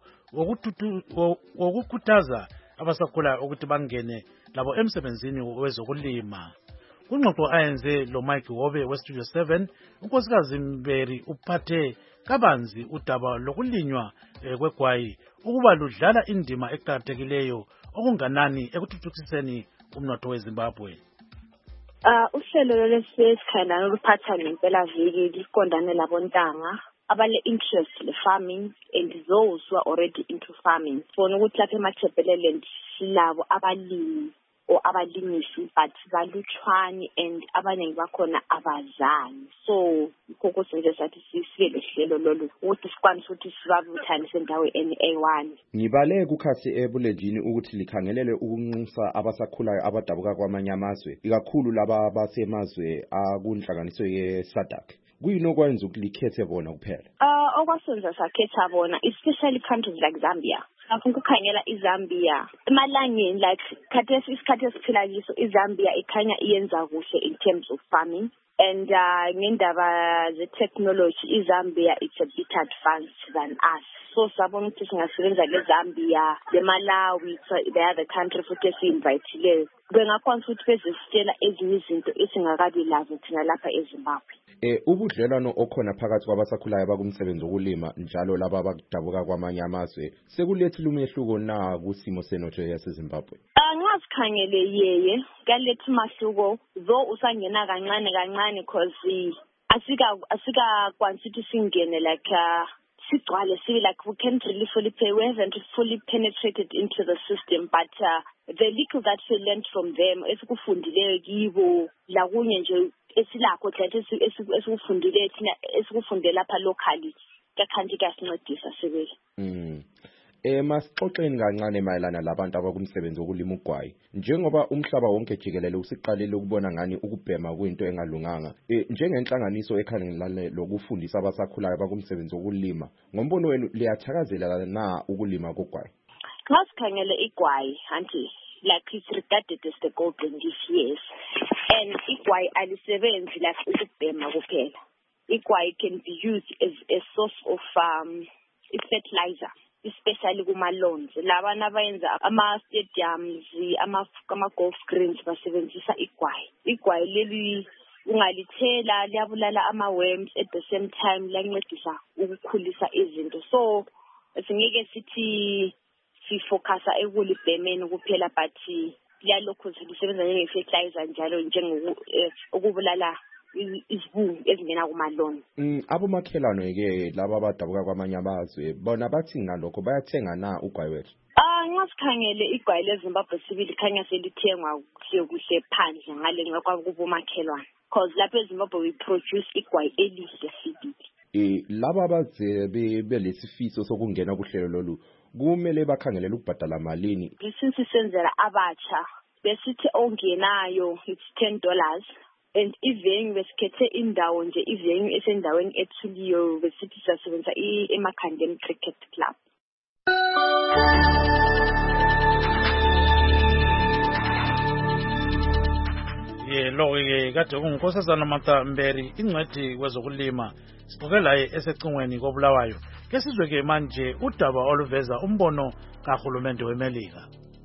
wokukhuthaza abasakhulayo ukuthi bangene labo emsebenzini wezokulima. Kungxoxo ayenze lo Mike Wobe weStudio seven, unkosikazi Mberi uphathe kabanzi udaba lokulinywa kwegwayi ukuba ludlala indima eqhakathekileyo okunganani ekuthuthukiseni umnotho weZimbabwe. Uh uhlelo lesikhayana oluphatha ngempela viki liqondane labontanga abale interest le farming and those who are already into farming. Sona ukuthi lapha eMathebeleland silabo abalimi o abalimisi but balutshwani and abaningi bakhona abazali. So kokho nje sathi sisile hlelo lolu ukuthi sikwanise ukuthi sibabuthanise endawe N A one. Ngibale kukhathi ebulenjini ukuthi likhangelele ukunxusa abasakhulayo abadabuka kwamanye amazwe ikakhulu laba basemazwe akunhlanganiso ye-SADC. Kuyini okwenza ukulikhethe bona kuphela? Uh okwasenza sakhetha bona especially countries like Zambia. Afuna ukukhangela iZambia. Emalangeni like khathesi isikhathi esiphila kiso iZambia ikhanya iyenza kuhle in terms of farming and uh ngendaba ze technology iZambia it's a bit advanced than us. so sabona ukuthi singasebenza leZambia, leMalawi, the other country futhi esiyinvayithileyo. Bengakhona futhi bezisitshela ezinye izinto esingakabi lazo thina lapha eZimbabwe. Eh ubudlelwano okhona phakathi kwabasakhulayo bakumsebenzi wokulima njalo laba abakudabuka kwamanye amazwe sekulethile umehluko na kusimo senotho yaseZimbabwe. Angasikhangele yeye kalethi umahluko zo usangena kancane kancane because asika asika quantity singene like uh, sigcwale sibe like we can't really fully pay, we haven't fully penetrated into the system, but uh, the little that we learned from them esikufundileyo kibo la kunye nje esilakho thathe esikufundile thina esikufundela lapha locally kakhanti kasincedisa sebele. Mm. Eh masixoxeni kancane mayelana labantu abakumsebenzi wokulima ugwayi. Njengoba umhlaba wonke jikelele usiqalile ukubona ngani ukubhema kwinto engalunganga. Eh njengenhlanganiso ekhangelane lokufundisa abasakhulayo abakumsebenzi wokulima. Ngombono wenu liyathakazelela na ukulima kogwayi? Ngasikhangele igwayi anti like it's regarded as the golden leaf, yes. And igwayi alisebenzi like ukubhema kuphela. Igwayi can be used as a source of um fertilizer, especially kuma lawns. Labana abayenza ama stadiums, ama ama golf greens basebenzisa igwayi. Igwayi leli ungalithela liyabulala ama worms at the same time lancedisa ukukhulisa izinto. So singeke sithi sifocusa ekulibhemeni kuphela but liyalokho sisebenza njenge fertilizer njalo njengoku ukubulala izibungu ezingena kumaloni. Mm abomakhelwane ke laba abadabuka kwamanye amazwe bona bathi ngalokho bayathenga na ugwayi wethu? Ah ngasikhangele igwayi leZimbabwe sibili khanya selithengwa kuhle kuhle phandle ngale ngakwa kubomakhelwane because lapha eZimbabwe we produce igwayi elihle sibili. Eh laba abaze belesifiso sokungena kuhlelo lolu kumele bakhangelela ukubhadala malini? Since senzela abacha besithi ongenayo it's ten dollars. And even besikhethe indawo nje even esendaweni ethuliyo besithi sasebenza eMakhandeni Cricket Club. Ye lo ke kade kunginkosazana Martha Mberi ingcwadi kwezokulima sibuke la esecingweni kobulawayo ke sizwe ke manje udaba oluveza umbono kahulumende weMelika.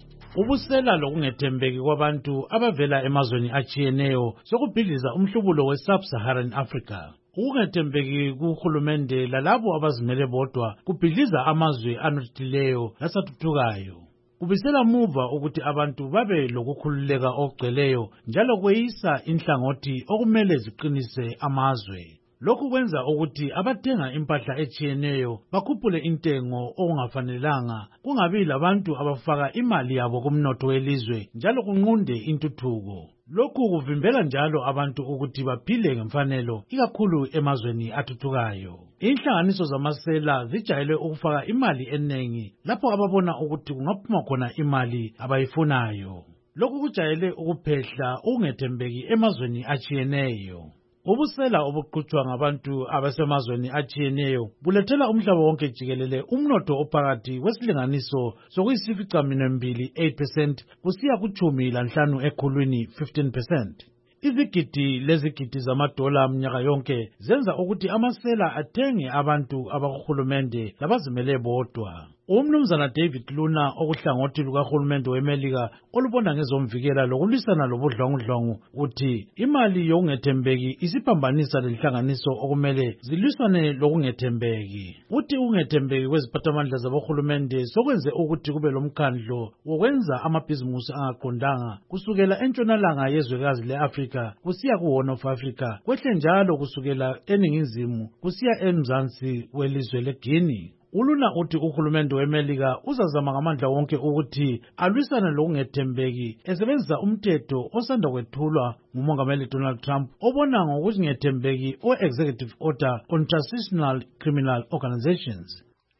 Ubusela lokungethembeki kwabantu abavela emazweni achiyeneyo sokubhidliza umhlubulo we-Sub-Saharan Africa. Ukungethembeki kuhulumende lalabo abazimele bodwa kubhidliza amazwe anothileyo lasathuthukayo. Kubisela muva ukuthi abantu babe lokukhululeka okugcweleyo njalo kweyisa inhlangothi okumele ziqinise amazwe. Lokhu kwenza ukuthi abathenga impahla echiyeneyo bakhuphule intengo okungafanelanga kungabi labantu abafaka imali yabo kumnotho welizwe njalo kunqunde intuthuko. Lokhu kuvimbela njalo abantu ukuthi baphile ngemfanelo ikakhulu emazweni athuthukayo. Inhlanganiso zamasela zijayele ukufaka imali enengi lapho ababona ukuthi kungaphuma khona imali abayifunayo. Lokhu kujayele ukuphehla ukungethembeki emazweni achiyeneyo. Ubusela obuqhutshwa ngabantu abasemazweni achiyeneyo bulethela umhlaba wonke jikelele umnotho ophakathi wesilinganiso sokuyisificaminwembili eight percent kusiya kuchumi lanhlanu ekhulwini fifteen percent. Izigidi lezigidi zamadola mnyaka yonke zenza ukuthi amasela athenge abantu abakuhulumende labazimele bodwa. Umnumzana David Luna okuhlangothi lukahulumende weMelika olubona ngezomvikela lokulwisana lobudlwangudlwangu uthi imali yokungethembeki isiphambanisa lenhlanganiso okumele zilwisane lokungethembeki. Uthi ukungethembeki kweziphathamandla zabohulumende sokwenze ukuthi kube lomkhandlo wokwenza amabhizimusi angaqondanga kusukela entshonalanga yezwekazi leAfrika kusiya kuHorn of Africa kwehle njalo kusukela eningizimu kusiya emzansi welizwe leGuinea. Uluna uthi uhulumende weMelika uzazama ngamandla wonke ukuthi alwisane lokungethembeki esebenzisa umthetho osanda kwethulwa ngumongameli Donald Trump obona ngokungethembeki o-Executive Order on Transnational Criminal Organizations.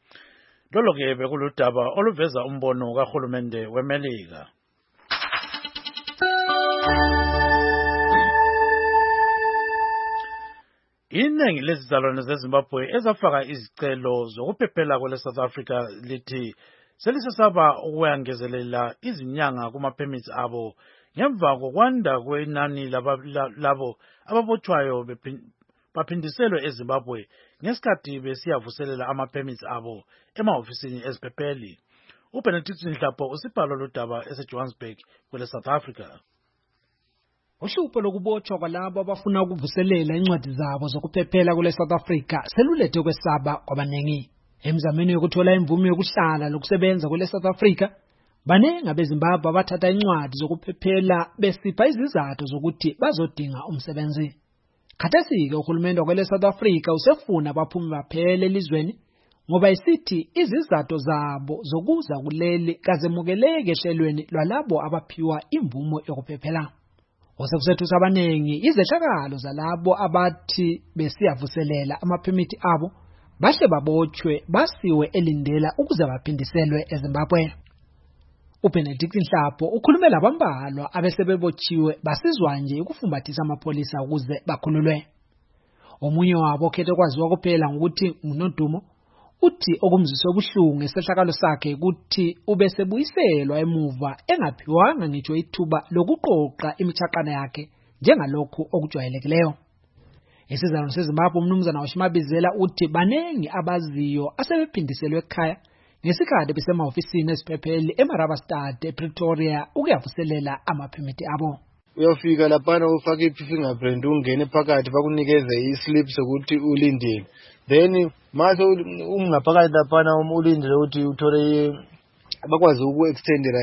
Lolo ke bekuludaba oluveza umbono kahulumende weMelika. Iningi lezizalwane zeZimbabwe ezafaka izicelo zokuphephela kwele South Africa lithi selisesaba ukuyangezelela izinyanga kuma permits abo ngemva kokwanda kwenani labo ababotshwayo baphindiselwe eZimbabwe ngesikhathi besiyavuselela ama-permits abo emahofisini eziphepheli. uBenedict Nhlapho usibhalo lodaba eseJohannesburg kwele South Africa. Uhlupho lokubotshwa kwalabo abafuna ukuvuselela incwadi zabo zokuphephela kule South Africa selulethe kwesaba kwabaningi. Emzameni yokuthola imvume yokuhlala lokusebenza kule South Africa, baningi abeZimbabwe abathatha incwadi zokuphephela besipha izizathu zokuthi bazodinga umsebenzi. Khathesi-ke uhulumende wakwele South Africa usefuna abaphume baphele elizweni ngoba isithi izizathu zabo zokuza kuleli kazemukeleke eshelweni lwalabo abaphiwa imvumo yokuphephela. Osekusethu abaningi izehlakalo zalabo abathi besiyavuselela amaphemithi abo bahle babotshwe basiwe elindela ukuze baphindiselwe eZimbabwe. uBenedict Nhlapho ukhulume labambalwa abesebebotshiwe basizwa nje ukufumbathisa amapolisa ukuze bakhululwe. Omunye wabo okhethe kwaziwa kuphela ngokuthi uNodumo uthi okumziswe obuhlungu esehlakalo sakhe ukuthi ubesebuyiselwa emuva engaphiwanga ngitsho ithuba lokuqoqa imichaqana yakhe njengalokhu okujwayelekileyo. Isizalo seZimbabwe umnumzana waShimabizela uthi banengi abaziyo asebephindiselwe ekhaya ngesikhathi besemahofisini eziphepheli eMarabastad ePretoria ukuyavuselela amaphemithi abo. Uyafika lapha ufaka i-fingerprint ungene phakathi bakunikeze i-slip sokuthi ulindile. Then mase ungaphakathi lapha umulindile ukuthi uthole bakwazi uku-extendera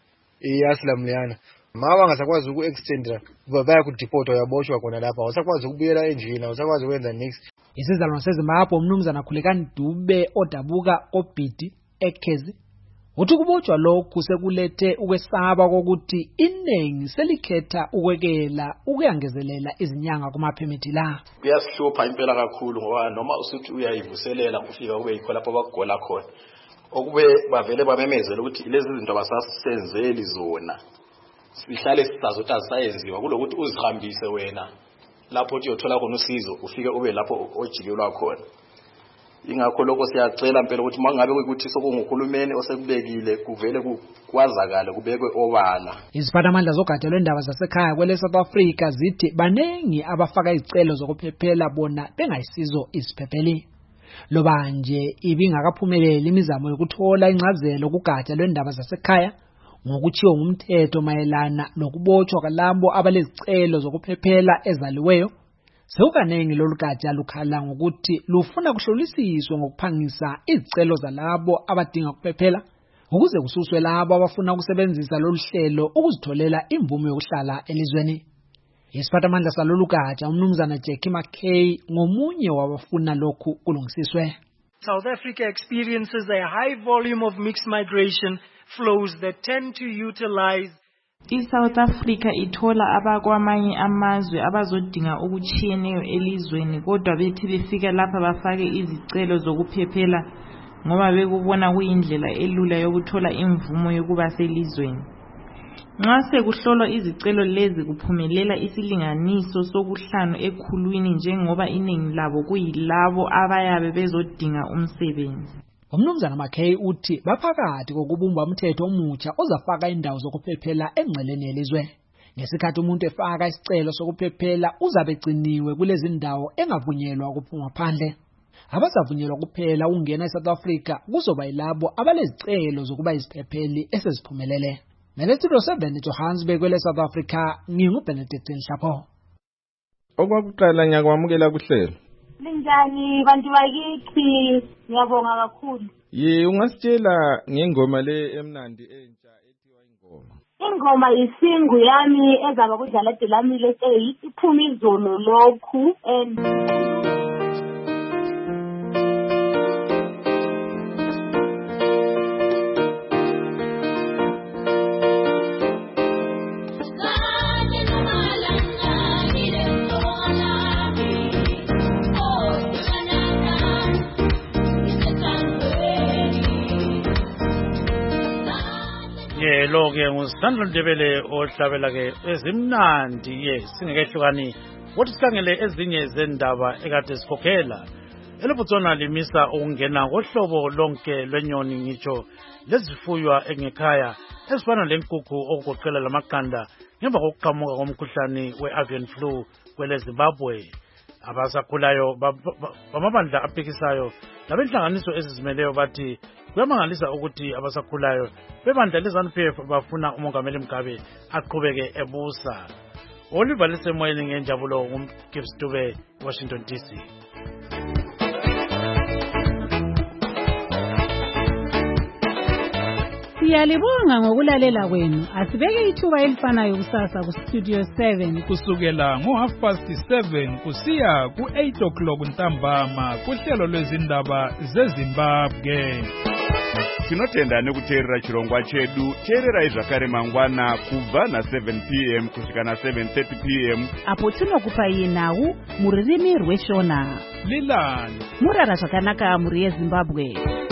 i-asylum leyana. Mawa ngasakwazi uku-extendera baya ku-deport uyaboshwa khona lapha awusakwazi ukubuyela endlini awusakwazi ukwenza next. Isizalwane seZimbabwe umnumzana Khulekani Dube odabuka obhidi eKhezi uthi kubotshwa lokhu sekulethe ukwesaba kokuthi iningi selikhetha ukwekela ukuyangezelela izinyanga kumaphemithi la. Kuyasihlupha impela kakhulu ngoba noma usithi uyayivuselela ufika kube yikho lapho bakugola khona okube bavele bamemezela ukuthi lezi zinto abasasenzeli zona sihlale sisazothi azisayenziwa kulokuthi uzihambise wena lapho uthi uyothola khona usizo ufike ube lapho ojikelwa khona. Ingakho lokho siyacela impela ukuthi mangabe ukuthi sokunguhulumeni osekubekile kuvele kwazakala kubekwe obala. Iziphathamandla zogatsha lwendaba zasekhaya kwele South Africa zithi banengi abafaka izicelo zokuphephela bona bengayisizo iziphepheli. Loba nje ibingakaphumeleli imizamo yokuthola incazelo kugatsha lwendaba zasekhaya ngokuchiwo ngumthetho mayelana nokubotshwa kwalabo abalezicelo zokuphephela ezaliweyo, sewukanengi lolu gatsha lukhala ngokuthi lufuna kuhlolisiswe ngokuphangisa izicelo zalabo abadinga ukuphephela ukuze kususwe labo abafuna ukusebenzisa lolu hlelo ukuzitholela imvume yokuhlala elizweni. Isiphathamandla salolu gatsha umnumzana Jackie McKay ngomunye wabafuna lokhu kulungisiswe. South Africa experiences a high volume of mixed migration flows that tend to utilize iSouth Africa ithola abakwamanye amazwe abazodinga ukuchiyeneyo elizweni kodwa bethi befika lapha bafake izicelo zokuphephela ngoba bekubona kuyindlela elula yokuthola imvumo yokuba selizweni. Nxa sekuhlolwa izicelo lezi kuphumelela isilinganiso sokuhlanu ekhulwini njengoba iningi labo kuyilabo abayabe bezodinga umsebenzi. Umnumzana McKay uthi baphakathi kokubumba umthetho omutsha ozafaka indawo zokuphephela engceleni yelizwe. Ngesikhathi umuntu efaka isicelo sokuphephela uzabe egciniwe kulezi ndawo engavunyelwa ukuphuma phandle. Abazavunyelwa kuphela ungena eSouth Africa kuzoba yilabo abalezicelo zokuba iziphepheli eseziphumelele. Melethilo seven Johannesburg kwele South Africa nginguBenedict Nhlapho. Okwakuqala ngiyakwamukela kuhlelo. Linjani bantu bakithi ngiyabonga kakhulu. Ye ungasitshela ngengoma le emnandi entsha ethiwa ingoma. Ingoma isingu yami ezaba kudlala Delamile Stay iphuma izolo lokhu and lo ke ngusithandwa Ndebele ohlabela ke ezimnandi ye singekehlukani wothi sikhangele ezinye zendaba ekade sikhokhela elobutsona limisa ukungena kohlobo lonke lwenyoni ngitsho lezifuywa engekhaya ezifana lenkukhu okugoqela lamaqanda ngemva kokuqhamuka komkhuhlane we-avian flu kwele Zimbabwe. abasakhulayo bamabandla aphikisayo labenhlanganiso ezizimeleyo bathi kuyamangalisa ukuthi abasakhulayo bebandla le-ZANU P F bafuna umongameli Mugabe aqhubeke ebusa. Oliver lisemoyeni ngenjabulo nguMgibbs Dube, Washington D C. Siyalibonga ngokulalela kwenu. Asibeke ithuba elifanayo kusasa ku Studio seven kusukela ngo half past seven kusiya ku eight o'clock ntambama kuhlelo lwezindaba zeZimbabwe. Tinotenda nekuteerera chirongwa chedu. Teererai zvakare mangwana kubva na seven p m kusvika na seven thirty p m apo tinokupai nhau mururimi rweshona. Lilani murara zvakanaka muri yeZimbabwe.